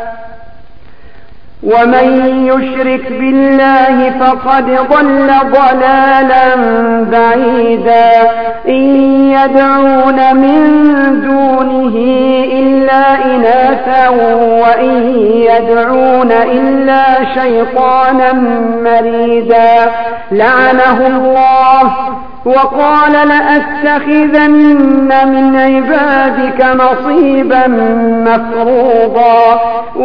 ومن يشرك بالله فقد ضل ضلالا بعيدا. إن يدعون من دونه إلا إناثا وإن يدعون إلا شيطانا مريدا. لعنه الله وقال لأتخذن من عبادك نصيبا مفروضا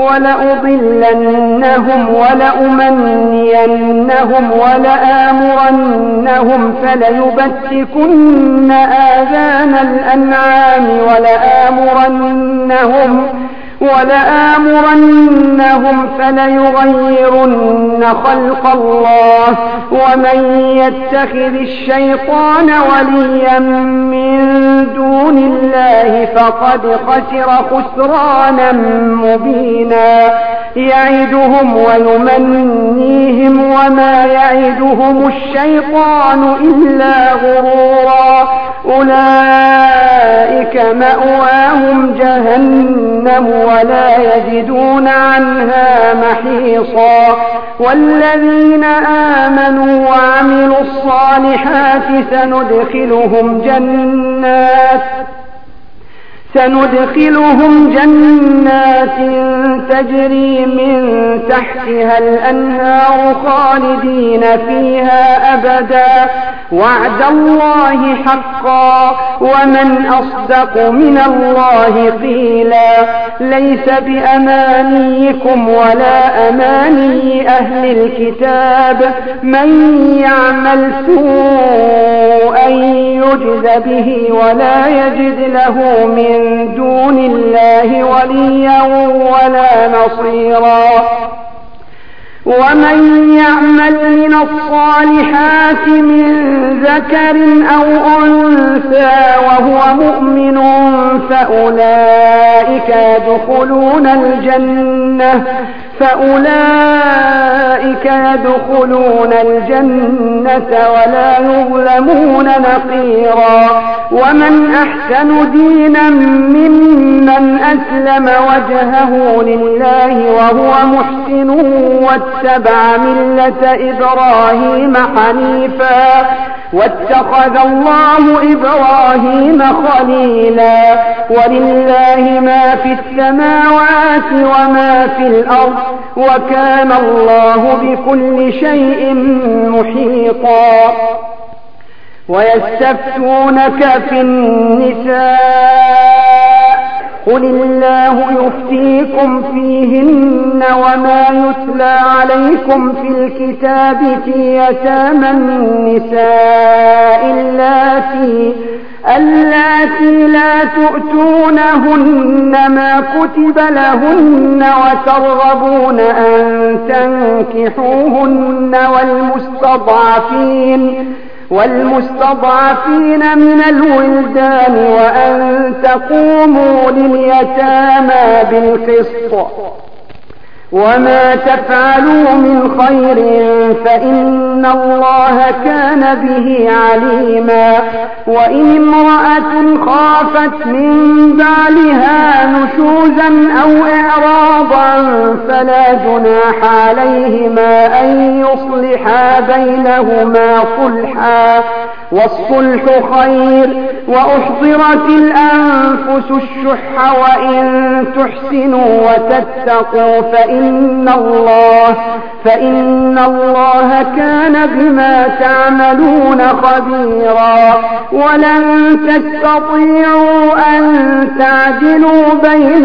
ولأضلنهم ولأمنينهم ولآمرنهم فليبتكن آذان الأنعام ولآمرنهم ولآمرنهم فليغيرن خلق الله. ومن يتخذ الشيطان وليا من دون الله فقد خسر خسرانا مبينا. يعدهم ويمنيهم وما يعدهم الشيطان إلا غرورا. أولئك مأواهم جهنم ولا يجدون عنها محيصا. والذين آمنوا وعملوا الصالحات سندخلهم جنات سندخلهم جنات تجري من تحتها الأنهار خالدين فيها أبدا وعد الله حقا ومن أصدق من الله قيلا. ليس بأمانيكم ولا أماني أهل الكتاب من يعمل سوءا يجز به ولا يجد له من دون الله وليا ولا نصيرا. ومن يعمل من الصالحات من ذكر أو أنثى وهو مؤمن فأولئك يدخلون الجنة فأولئك يدخلون الجنة ولا يظلمون نقيرا. ومن أحسن دينا ممن أسلم وجهه لله وهو محسن واتبع ملة إبراهيم حنيفا واتخذ الله إبراهيم خليلا. ولله ما في السماوات وما في الأرض وكان الله بكل شيء محيطا. ويستفتونك في النساء قل الله يفتيكم فيهن وما يتلى عليكم في الكتاب في يتامى النساء اللاتي اللاتي لا تؤتونهن ما كتب لهن وترغبون أن تنكحوهن والمستضعفين والمستضعفين من الولدان وأن تقوموا لليتامى بالقسط وما تفعلوا من خير فإن الله كان به عليما. وإن امرأة خافت من بعلها نشوزا أو إعراضا فلا جناح عليهما أن يصلحا بينهما صلحا والصلح خير. وأحضرت الأنفس الشح وإن تحسنوا وتتقوا فإن الله فإن الله كان بما تعملون خبيرا. ولن تستطيعوا أن تعدلوا بين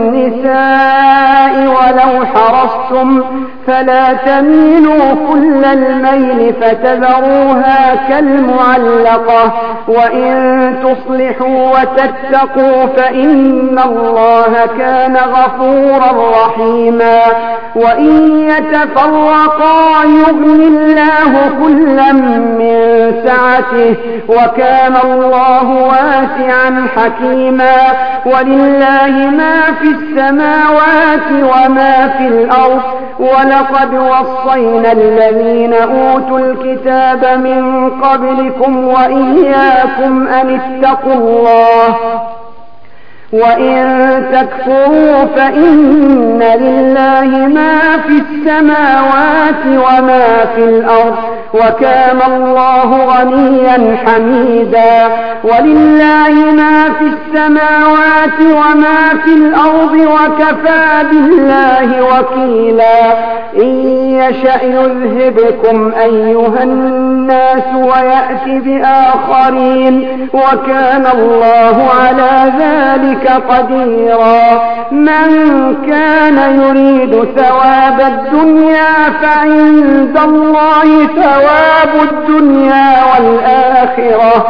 النساء ولو حرصتم فلا تميلوا كل الميل فتذروها كالمعلقة. وإن تصلحوا وتتقوا فإن الله كان غفورا رحيما. وإن يتفرقا يغني الله كلا من سعته وكان الله واسعا حكيما. ولله ما في السماوات وما في الأرض ولقد وصينا الذين أوتوا الكتاب من قبلكم وإياكم أن اتقوا الله وإن تكفروا فإن لله ما في السماوات وما في الأرض وكان الله غنيا حميدا. ولله ما في السماوات وما في الأرض وكفى بالله وكيلا. إن يشأ يذهبكم أيها الناس ويأتي بآخرين وكان الله على ذلك قديرا. من كان يريد ثواب الدنيا فعند الله ثواب الدنيا والآخرة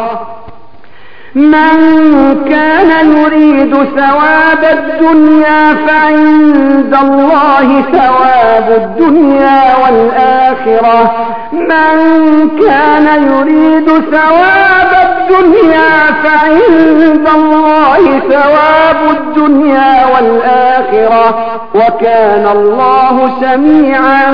من كان يريد ثواب الدنيا فعند الله ثواب الدنيا والآخرة من كان يريد ثواب الدنيا فعند الله ثواب الدنيا والآخرة وكان الله سميعا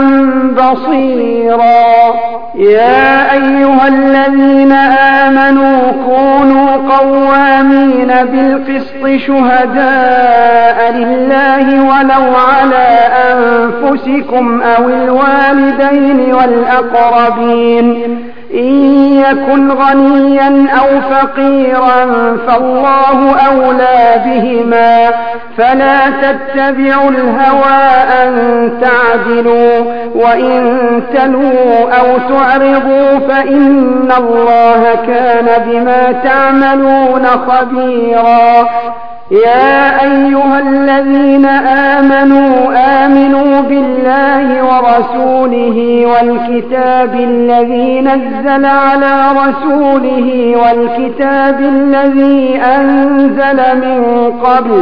بصيرا. يا أيها الذين آمنوا كونوا قوامين بالقسط شهداء لله ولو على أنفسكم أو الوالدين والأقربين إن يكن غنيا أو فقيرا فالله أولى بهما فلا تتبعوا الهوى أن تعدلوا وإن تلووا أو تعرضوا فإن الله كان بما تعملون خبيرا. يا أيها الذين آمنوا آمنوا بالله ورسوله والكتاب الذي نزل على رسوله والكتاب الذي أنزل من قبل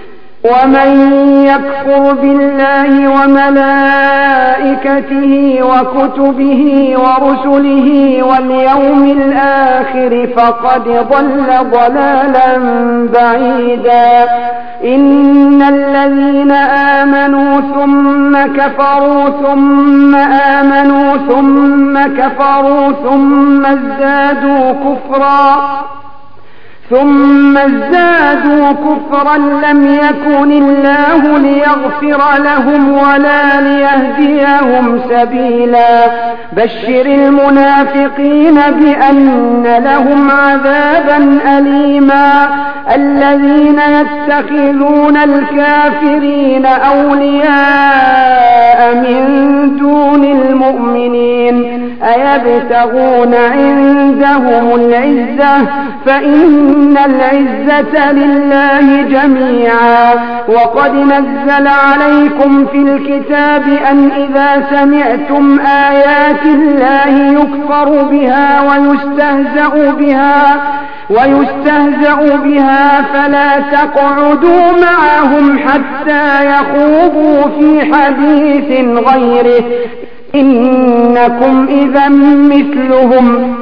ومن يكفر بالله وملائكته وكتبه ورسله واليوم الآخر فقد ضل ضلالا بعيدا. إن الذين آمنوا ثم كفروا ثم آمنوا ثم كفروا ثم ازدادوا كفرا ثم ازدادوا كفرا لم يكن الله ليغفر لهم ولا ليهديهم سبيلا. بشر المنافقين بأن لهم عذابا أليما. الذين يتخذون الكافرين أولياء من دون المؤمنين أيبتغون عند عندهم العزة فإن العزة لله جميعا. وقد نزل عليكم في الكتاب أن إذا سمعتم آيات الله يكفر بها ويستهزأ بها ويستهزأ بها فلا تقعدوا معهم حتى يخوضوا في حديث غيره إنكم إذا مثلهم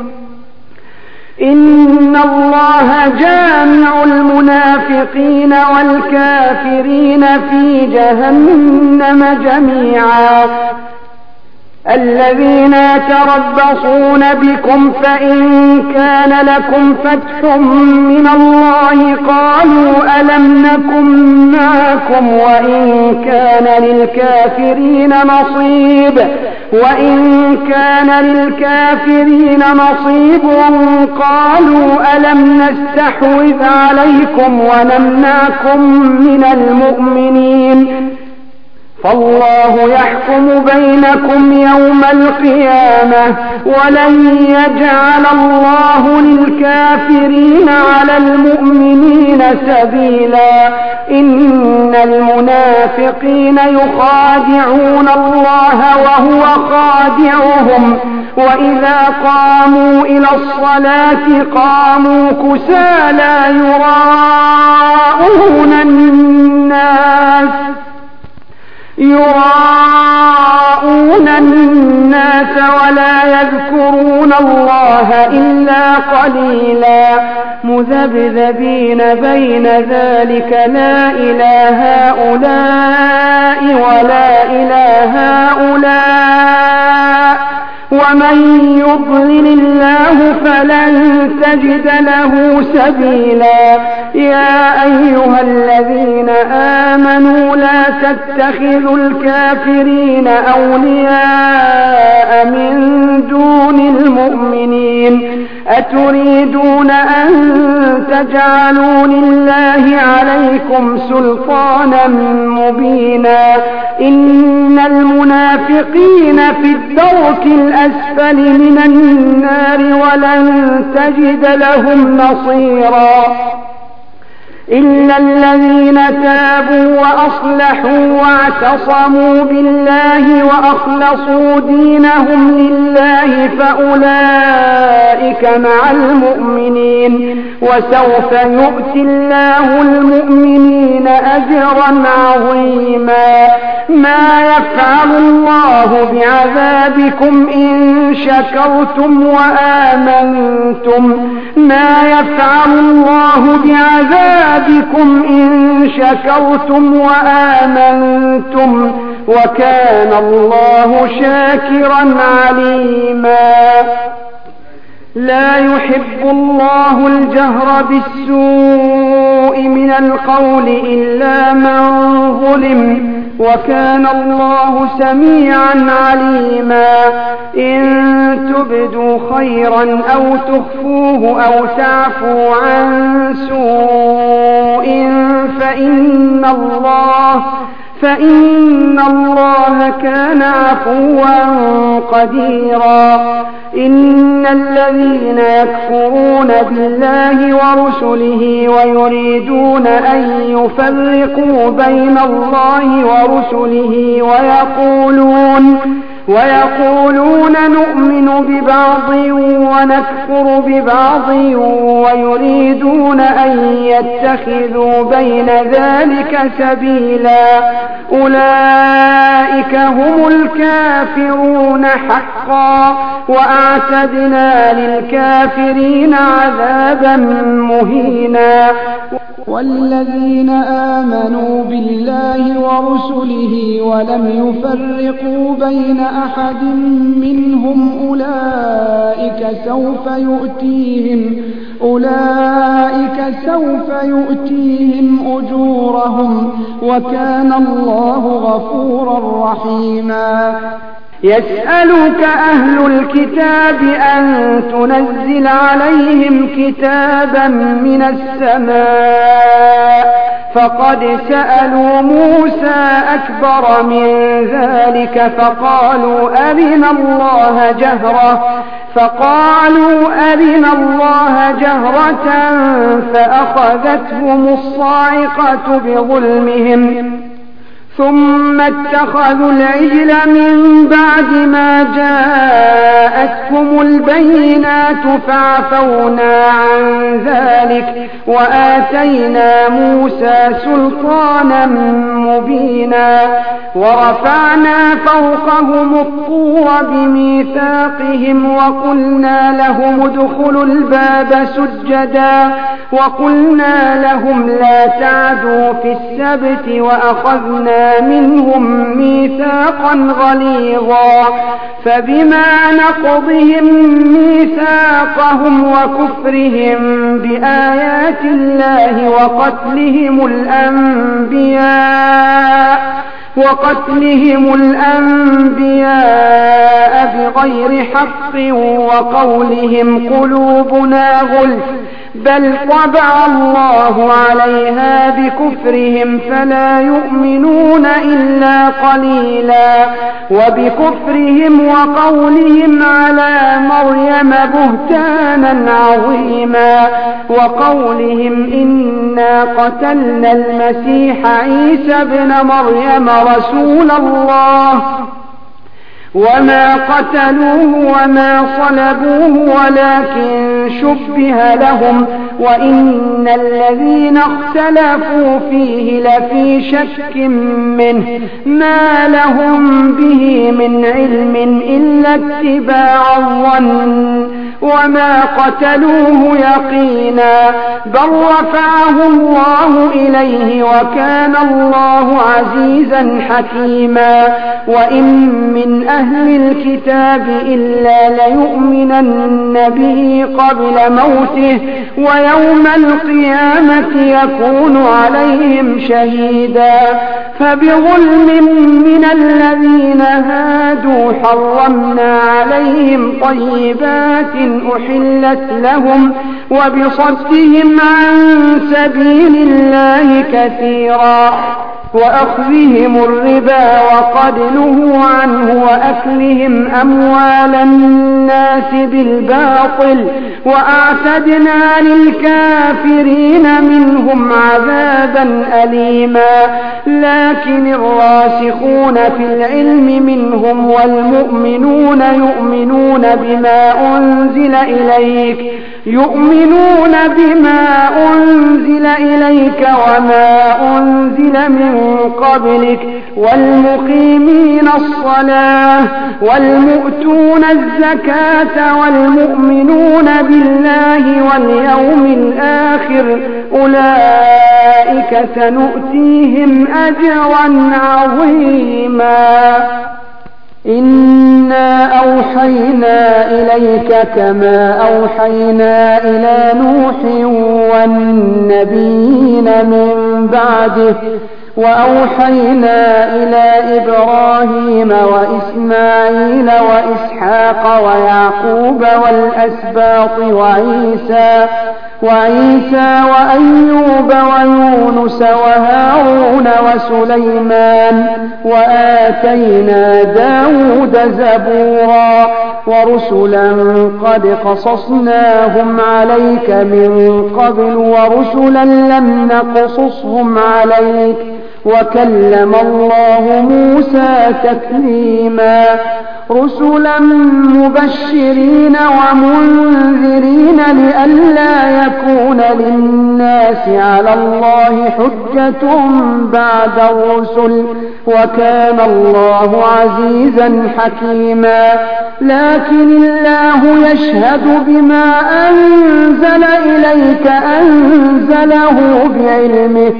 إن الله جامع المنافقين والكافرين في جهنم جميعا. الذين يتربصون بكم فإن كان لكم فتح من الله قالوا ألم نكن معكم وإن كان للكافرين نصيب وإن كان للكافرين نصيب قالوا ألم نستحوذ عليكم ونمنعكم من المؤمنين فالله يحكم بينكم يوم القيامة ولن يجعل الله للكافرين على المؤمنين سبيلا. إن المنافقين يخادعون الله وهو خادعهم وإذا قاموا إلى الصلاة قاموا كسالى يراءون الناس يراءون الناس ولا يذكرون الله إلا قليلا مذبذبين بين ذلك لا إلى هؤلاء ولا إلى هؤلاء ومن يضلل الله فلن تجد له سبيلا. يا أيها الذين آمنوا لا تتخذوا الكافرين أولياء من دون المؤمنين أتريدون أن تجعلوا لله عليكم سلطانا مبينا. إن المنافقين في الدرك الأسفل من النار ولن تجد لهم نصيرا إلا الذين تابوا وأصلحوا واعتصموا بالله وأخلصوا دينهم لله فأولئك مع المؤمنين وسوف يؤتي الله المؤمنين أجرا عظيما. ما يفعل الله بعذابكم إن شكرتم وآمنتم ما يفعل الله بعذابكم بكم إن شكرتم وآمنتم وكان الله شاكرا عليما. لا يحب الله الجهر بالسوء من القول إلا من ظلم وكان الله سميعا عليما. إن تبدوا خيرا أو تخفوه أو تعفوا عن سوء فإن الله فإن الله كان عفوا قديرا. إن الذين يكفرون بالله ورسله ويريدون أن يفرقوا بين الله ورسله ويقولون ويقولون نؤمن ببعض ونكفر ببعض ويريدون أن يتخذوا بين ذلك سبيلا أولئك هم الكافرون حقا وأعتدنا للكافرين عذابا مهينا. والذين آمنوا بالله ورسله ولم يفرقوا بين أحد منهم أولئك سوف يؤتيهم أولئك سوف يؤتيهم أجورهم وكان الله غفورا رحيما. يسألك أهل الكتاب أن تنزل عليهم كتابا من السماء فقد سألوا موسى أكبر من ذلك فقالوا أرنا الله جهرة فقالوا أرنا الله جهرة فأخذتهم الصاعقة بظلمهم ثم اتخذوا العجل من بعد ما جاءتهم البينات فعفونا عن ذلك وآتينا موسى سلطانا مبينا ورفعنا فوقهم الطور بميثاقهم وقلنا لهم ادخلوا الباب سجدا وقلنا لهم لا تعدوا في السبت وأخذنا منهم ميثاقا غليظا فبما نقضهم ميثاقهم وكفرهم بآيات الله وقتلهم الأنبياء وقتلهم الأنبياء بغير حق وقولهم قلوبنا غلف بل طبع الله عليها بكفرهم فلا يؤمنون إلا قليلا وبكفرهم وقولهم على مريم بهتانا عظيما وقولهم إنا قتلنا المسيح عيسى ابن مريم رسول الله وما قتلوه وما صلبوه ولكن شبه لهم وإن الذين اختلفوا فيه لفي شك منه ما لهم به من علم إلا اتباع الظن وما قتلوه يقينا بل رفعه الله إليه وكان الله عزيزا حكيما وإن من أهل الكتاب إلا ليؤمنن به قبل موته ويوم القيامة يكون عليهم شهيدا فبظلم من الذين هادوا حرمنا عليهم طيبات أحلت لهم وبصدهم عن سبيل الله كثيرا وأخذهم الربا وقد نهوا عنه وأكلهم أموال الناس بالباطل وأعتدنا للكافرين منهم عذابا أليما لكن الراسخون في العلم منهم والمؤمنون يؤمنون بما أنزل إليك يؤمنون بما أنزل إليك وما أنزل من قبلك والمقيمين الصلاة والمؤتون الزكاة والمؤمنون بالله واليوم الآخر أولئك سنؤتيهم أجرا عظيما إنا أوحينا إليك كما أوحينا إلى نوح والنبيين من بعده وأوحينا إلى إبراهيم وإسماعيل وإسحاق ويعقوب والأسباط وعيسى وعيسى وأيوب ويونس وهارون وسليمان وآتينا داود زبورا ورسلا قد قصصناهم عليك من قبل ورسلا لم نقصصهم عليك وكلم الله موسى تكليما رسلا مبشرين ومنذرين لئلا يكون للناس على الله حجة بعد الرسل وكان الله عزيزا حكيما لكن الله يشهد بما أنزل إليك أنزله بعلمه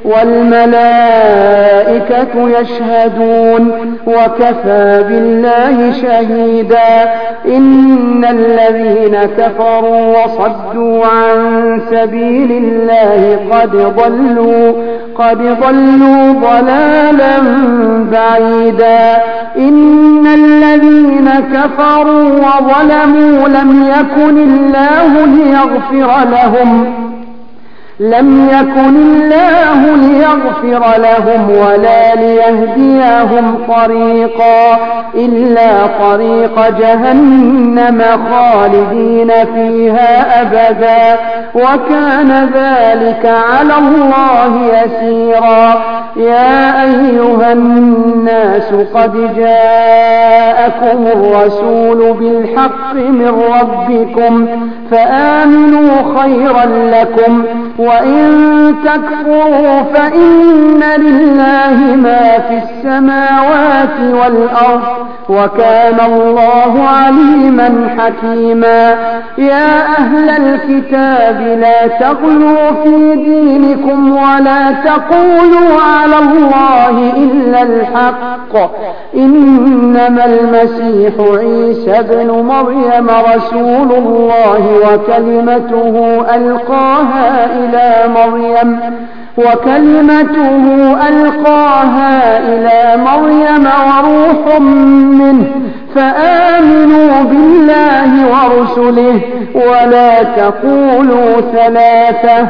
والملائكة يشهدون وكفى بالله شهيدا إن الذين كفروا وصدوا عن سبيل الله قد ضلوا قد ضلوا ضلالا بعيدا إن الذين الذين كفروا وظلموا لم يكن الله ليغفر لهم لم يكن الله ليغفر لهم ولا ليهديهم طريقا إلا طريق جهنم خالدين فيها أبدا وكان ذلك على الله يسيرا. يا أيها الناس قد جاءكم الرسول بالحق من ربكم فآمنوا خيرا لكم وإن تكفروا فإن لله ما في السماوات والأرض وكان الله عليما حكيما. يا أهل الكتاب لا تغلوا في دينكم ولا تقولوا على الله إلا الحق إنما المسيح عيسى بن مريم رسول الله وكلمته ألقاها إلى مريم وكلمته ألقاها إلى مريم وروح منه فآمنوا بالله ورسله ولا تقولوا ثلاثة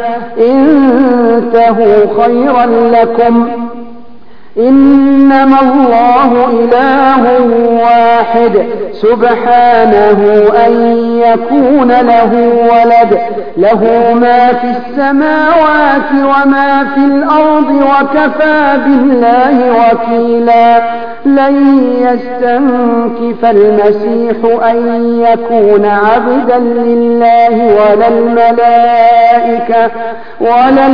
انتهوا خيرا لكم إنما الله إله واحد سبحانه أن يكون له ولد له ما في السماوات وما في الأرض وكفى بالله وكيلا. لن يستنكف المسيح أن يكون عبدا لله ولا الملائكة ولا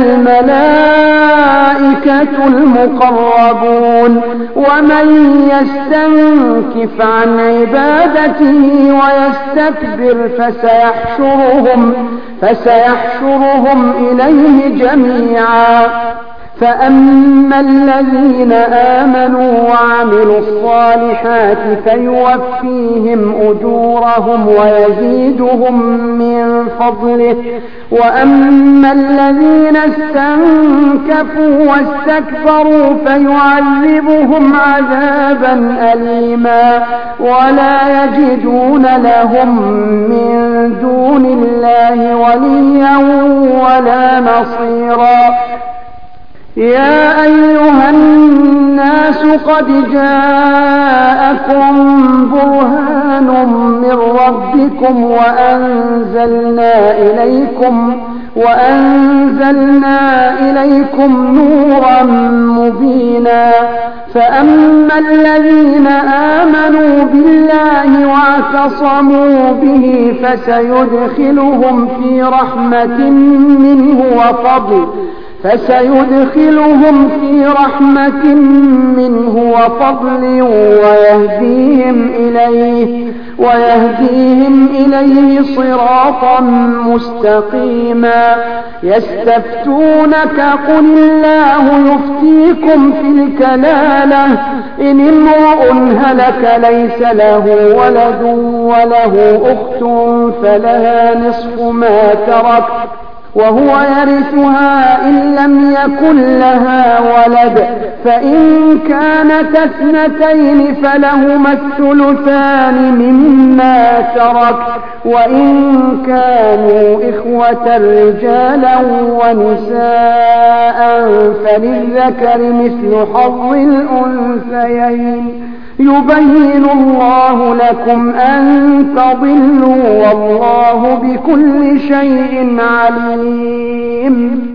الملائكة المقربون ومن يستنكف عن عبادته ويستكبر فسيحشرهم فسيحشرهم إليه جميعا. فأما الذين آمنوا وعملوا الصالحات فيوفيهم أجورهم ويزيدهم من فضله وأما الذين استنكفوا واستكبروا فيعذبهم عذابا أليما ولا يجدون لهم من دون الله وليا ولا نصيرا. يا أيها الناس قد جاءكم برهان من ربكم وأنزلنا إليكم وأنزلنا إليكم نورا مبينا. فأما الذين آمنوا بالله واعتصموا به فسيدخلهم في رحمة منه وفضل فسيدخلهم في رحمة منه وفضل ويهديهم إليه ويهديهم إليه صراطا مستقيما. يستفتونك قل الله يفتيكم في الكلالة إن امرؤ هلك ليس له ولد وله أخت فلها نصف ما ترك وهو يرثها إن لم يكن لها ولد فإن كانت اثنتين فلهما الثلثان مما ترك وإن كانوا إخوة رجالا ونساء فللذكر مثل حظ الأنثيين يبين الله لكم أن تضلوا والله بكل شيء عليم.